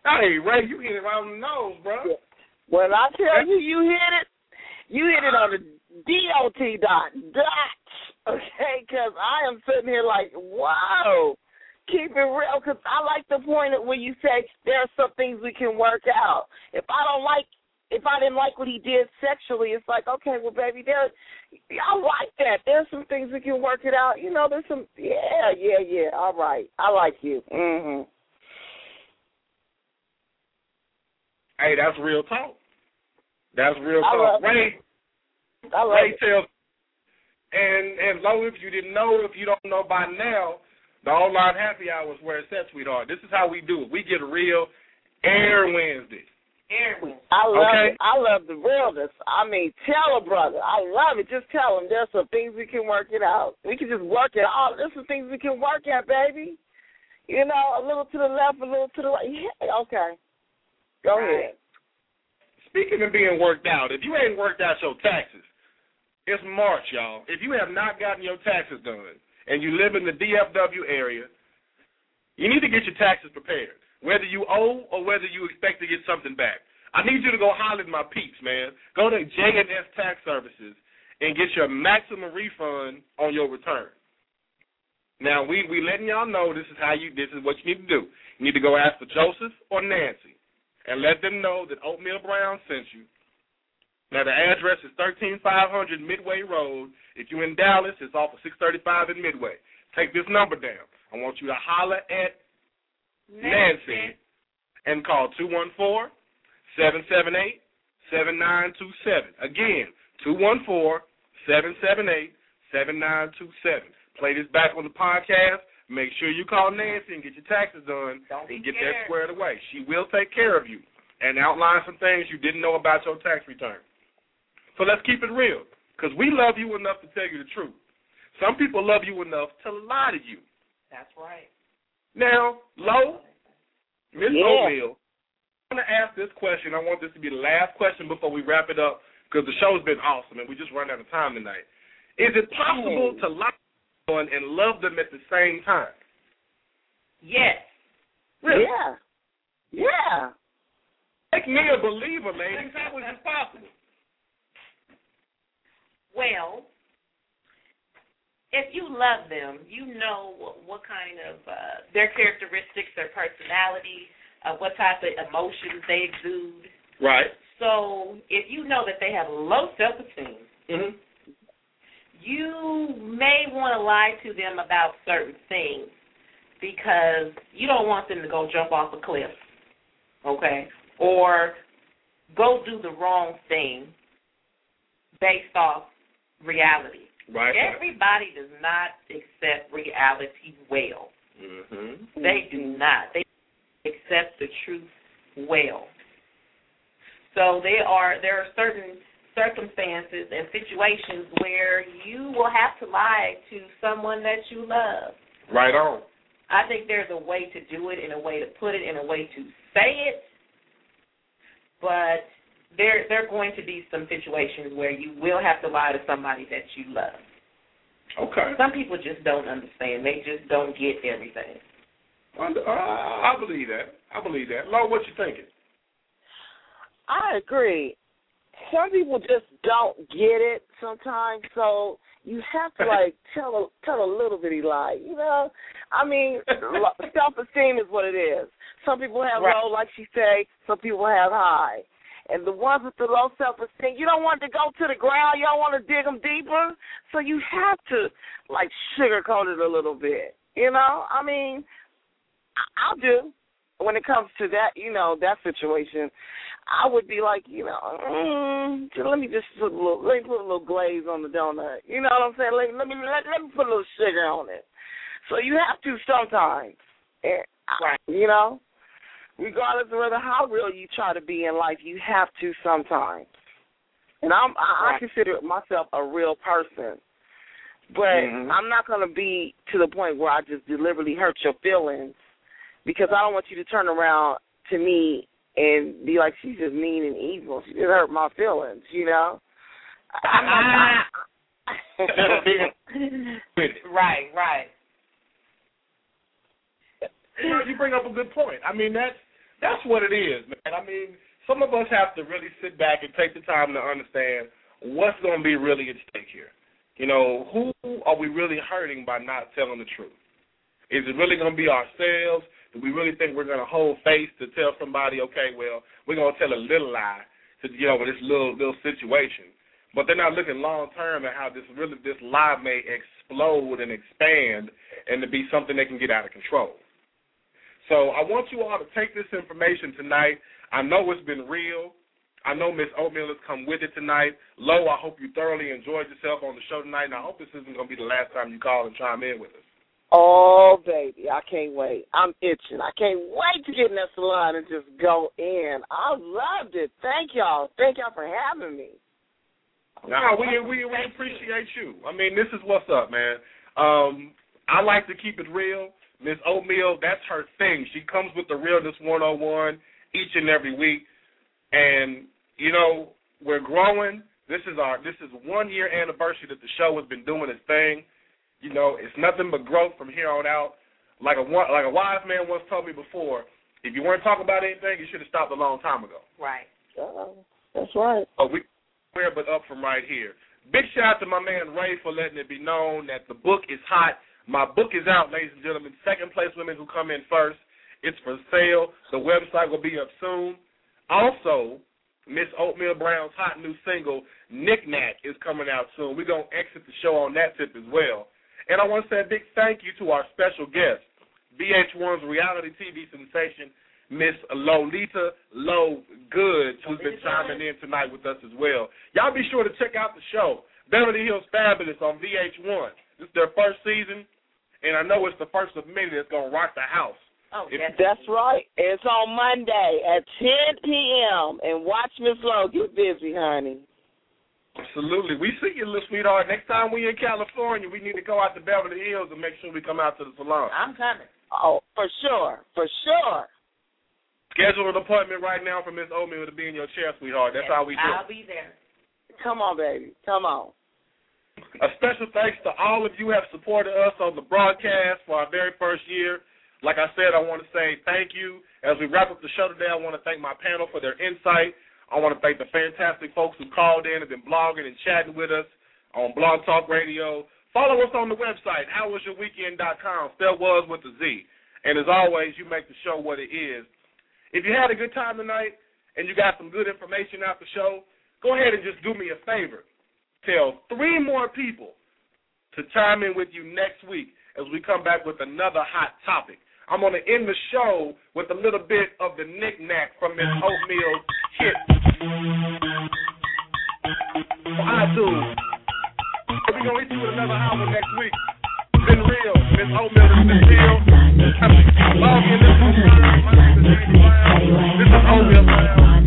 Hey, Ray, you hit it right on the nose, bro. When I tell you you hit it, you hit it on the D O T dot, dot, okay? Because I am sitting here like, whoa, keep it real, because I like the point at where you say there are some things we can work out. If I don't like, if I didn't like what he did sexually, it's like, okay, well, baby, there, I like that. There's some things we can work it out. You know, there's some, yeah, yeah, yeah, all right. I like you. Mm-hmm. Hey, that's real talk. That's real I talk. love Ray, I love Ray it. tells, and, and Lo, if you didn't know, if you don't know by now, the online happy hour is where it's at, sweetheart. This is how we do it. We get real every Wednesday. Every I love okay. it. I love the realness. I mean, tell a brother. I love it. Just tell him there's some things we can work it out. We can just work it out. There's some things we can work at, baby. You know, a little to the left, a little to the right. Yeah, okay. Go right. ahead. Speaking of being worked out, if you ain't worked out your taxes, it's March, y'all. If you have not gotten your taxes done and you live in the D F W area, you need to get your taxes prepared, whether you owe or whether you expect to get something back. I need you to go holler at my peeps, man. Go to J and S Tax Services and get your maximum refund on your return. Now, we we letting y'all know this is how you this is what you need to do. You need to go ask for Joseph or Nancy and let them know that Oatmeal Brown sent you. Now, the address is thirteen five hundred Midway Road. If you're in Dallas, it's off of six thirty-five in Midway. Take this number down. I want you to holler at Nancy, Nancy and call two one four, seven seven eight, seven nine two seven. Again, two one four, seven seven eight, seven nine two seven. Play this back on the podcast. Make sure you call Nancy and get your taxes done Don't and be get scared. that squared away. She will take care of you and outline some things you didn't know about your tax return. So let's keep it real, because we love you enough to tell you the truth. Some people love you enough to lie to you. That's right. Now, Lo, Miss Yeah. O'Neal, I want to ask this question. I want this to be the last question before we wrap it up, because the show's been awesome and we just run out of time tonight. Is it possible Mm. to lie to someone and love them at the same time? Yes. Really? Yeah. Yeah. Make me a believer, ladies. How is this possible? Well, if you love them, you know what, what kind of uh, their characteristics, their personality, uh, what type of emotions they exude. Right. So if you know that they have low self-esteem, Mm-hmm. you may want to lie to them about certain things because you don't want them to go jump off a cliff, okay, or go do the wrong thing based off reality. Right. Everybody does not accept reality well. Mm-hmm. They do not. They accept the truth well. So there are there are certain circumstances and situations where you will have to lie to someone that you love. Right on. I think there's a way to do it, and a way to put it, and a way to say it, but there there are going to be some situations where you will have to lie to somebody that you love. Okay. Some people just don't understand. They just don't get everything. Uh, I believe that. I believe that. Lo, what you thinking? I agree. Some people just don't get it sometimes, so you have to like tell a tell a little bitty lie. You know, I mean, self-esteem is what it is. Some people have right. low, like she say. Some people have high. And the ones with the low self-esteem, you don't want to go to the ground. You don't want to dig them deeper. So you have to, like, sugarcoat it a little bit. You know? I mean, I'll do. When it comes to that, you know, that situation, I would be like, you know, mm, let me just put a little, let me put a little glaze on the donut. You know what I'm saying? Let, let me let, let me put a little sugar on it. So you have to sometimes. Right. You know? Regardless of whether how real you try to be in life, you have to sometimes. And I'm, I, I consider myself a real person. But mm-hmm. I'm not going to be to the point where I just deliberately hurt your feelings because I don't want you to turn around to me and be like, she's just mean and evil. She just hurt my feelings, you know? Right, right. You know, you bring up a good point. I mean, that's That's what it is, man. I mean, some of us have to really sit back and take the time to understand what's going to be really at stake here. You know, who are we really hurting by not telling the truth? Is it really going to be ourselves? Do we really think we're going to hold face to tell somebody, okay, well, we're going to tell a little lie to, you know, with this little little situation? But they're not looking long term at how this really this lie may explode and expand and to be something that can get out of control. So I want you all to take this information tonight. I know it's been real. I know Miss Oatmeal has come with it tonight. Lo, I hope you thoroughly enjoyed yourself on the show tonight, and I hope this isn't going to be the last time you call and chime in with us. Oh, baby, I can't wait. I'm itching. I can't wait to get in that salon and just go in. I loved it. Thank y'all. Thank y'all for having me. No, we, we, we appreciate you. I mean, this is what's up, man. Um, I like to keep it real. Miss Oatmeal, that's her thing. She comes with the Realness one oh one each and every week. And, you know, we're growing. This is our this is one year anniversary that the show has been doing its thing. You know, it's nothing but growth from here on out. Like a like a wise man once told me before, if you weren't talking about anything, you should have stopped a long time ago. Right. Uh, that's right. Oh, we we're but up from right here. Big shout out to my man Ray for letting it be known that the book is hot. My book is out, ladies and gentlemen. Second place women who come in first. It's for sale. The website will be up soon. Also, Miss Oatmeal Brown's hot new single, Knick Knack, is coming out soon. We're going to exit the show on that tip as well. And I want to say a big thank you to our special guest, V H one's reality T V sensation, Miss Lolita Lo Goods, who's been chiming in tonight with us as well. Y'all be sure to check out the show, Beverly Hills Fabulous on V H one. This is their first season. And I know it's the first of many that's going to rock the house. Oh, if, that's right. It's on Monday at ten p.m. And watch Miss Lo get busy, honey. Absolutely. We see you, little sweetheart. Next time we in California, we need to go out to Beverly Hills and make sure we come out to the salon. I'm coming. Oh, for sure. For sure. Schedule an appointment right now for Miss Oatmeal to be in your chair, sweetheart. That's yes, how we do it. I'll be there. Come on, baby. Come on. A special thanks to all of you who have supported us on the broadcast for our very first year. Like I said, I want to say thank you. As we wrap up the show today, I want to thank my panel for their insight. I want to thank the fantastic folks who called in and been blogging and chatting with us on Blog Talk Radio. Follow us on the website, how was your weekend dot com, spelled was with a Z. And as always, you make the show what it is. If you had a good time tonight and you got some good information out the show, go ahead and just do me a favor. Tell three more people to chime in with you next week as we come back with another hot topic. I'm going to end the show with a little bit of the knick-knack from Miss Oatmeal hit. I do. We're going to hit you with another album next week. Been real. Miss Oatmeal is been real. Log in. This is This is Oatmeal Brown.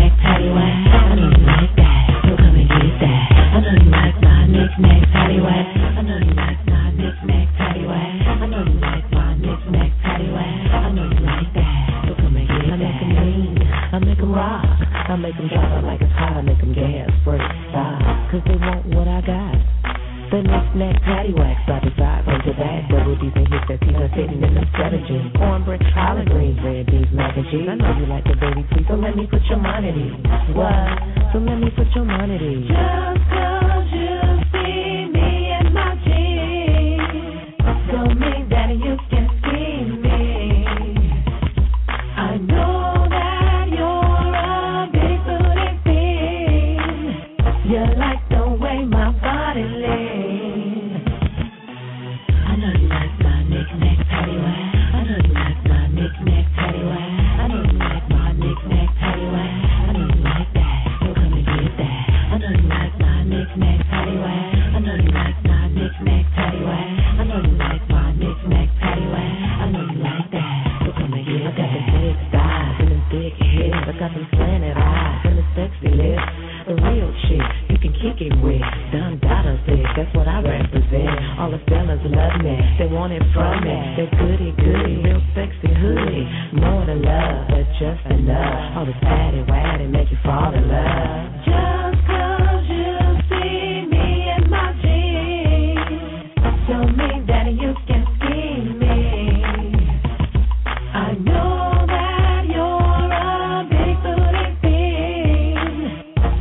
I know you like my knick-knack, paddywhack. I know you like my knick-knack, paddywhack. I know you like my knick-knack, paddywhack. I know you like that. So come and get that. I make them lean, I make them rock. I make them drop out like it's hot. I make them gas, break, stop. Cause they want what I got. The knick-knack, paddywhack, side to side, front to back. Double D's and hits that teeth are sitting in them seventeen. Cornbread, collard greens, red beans, mac and cheese. I know you like the baby, please. So let me put your mind at ease. What? So let me put your mind at ease. Just cause you see me in my jeans don't mean that you can see me. I know that you're a big booty thing. You like the way my body lays. I know you like my knick-knack, paddywhack. I know you like my knick-knack, paddywhack. I know you like my knick-knack, paddywhack. I know you like that. So come and get that. I know you like my knick-knack, paddywhack. I know you like my knick-knack, paddywhack. I know you like my knick-knack, paddywhack. I know you like that. So come and get that. I got the big thighs and them thick hips. I got them slanted eyes and the sexy lips. The real shit you can kick it with. Dumb dollar thick, that's what I represent. All the fellas love me, they want it from me. They're goody goody, real sexy hoodie. More than love, but just enough. All this patty waddy make you fall in love. Just cause you see me in my jeans don't mean that you can see me. I know that you're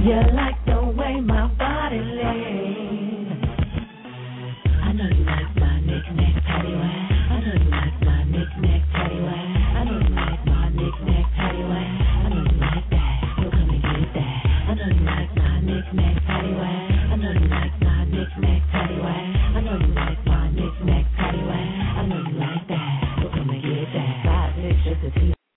You like that?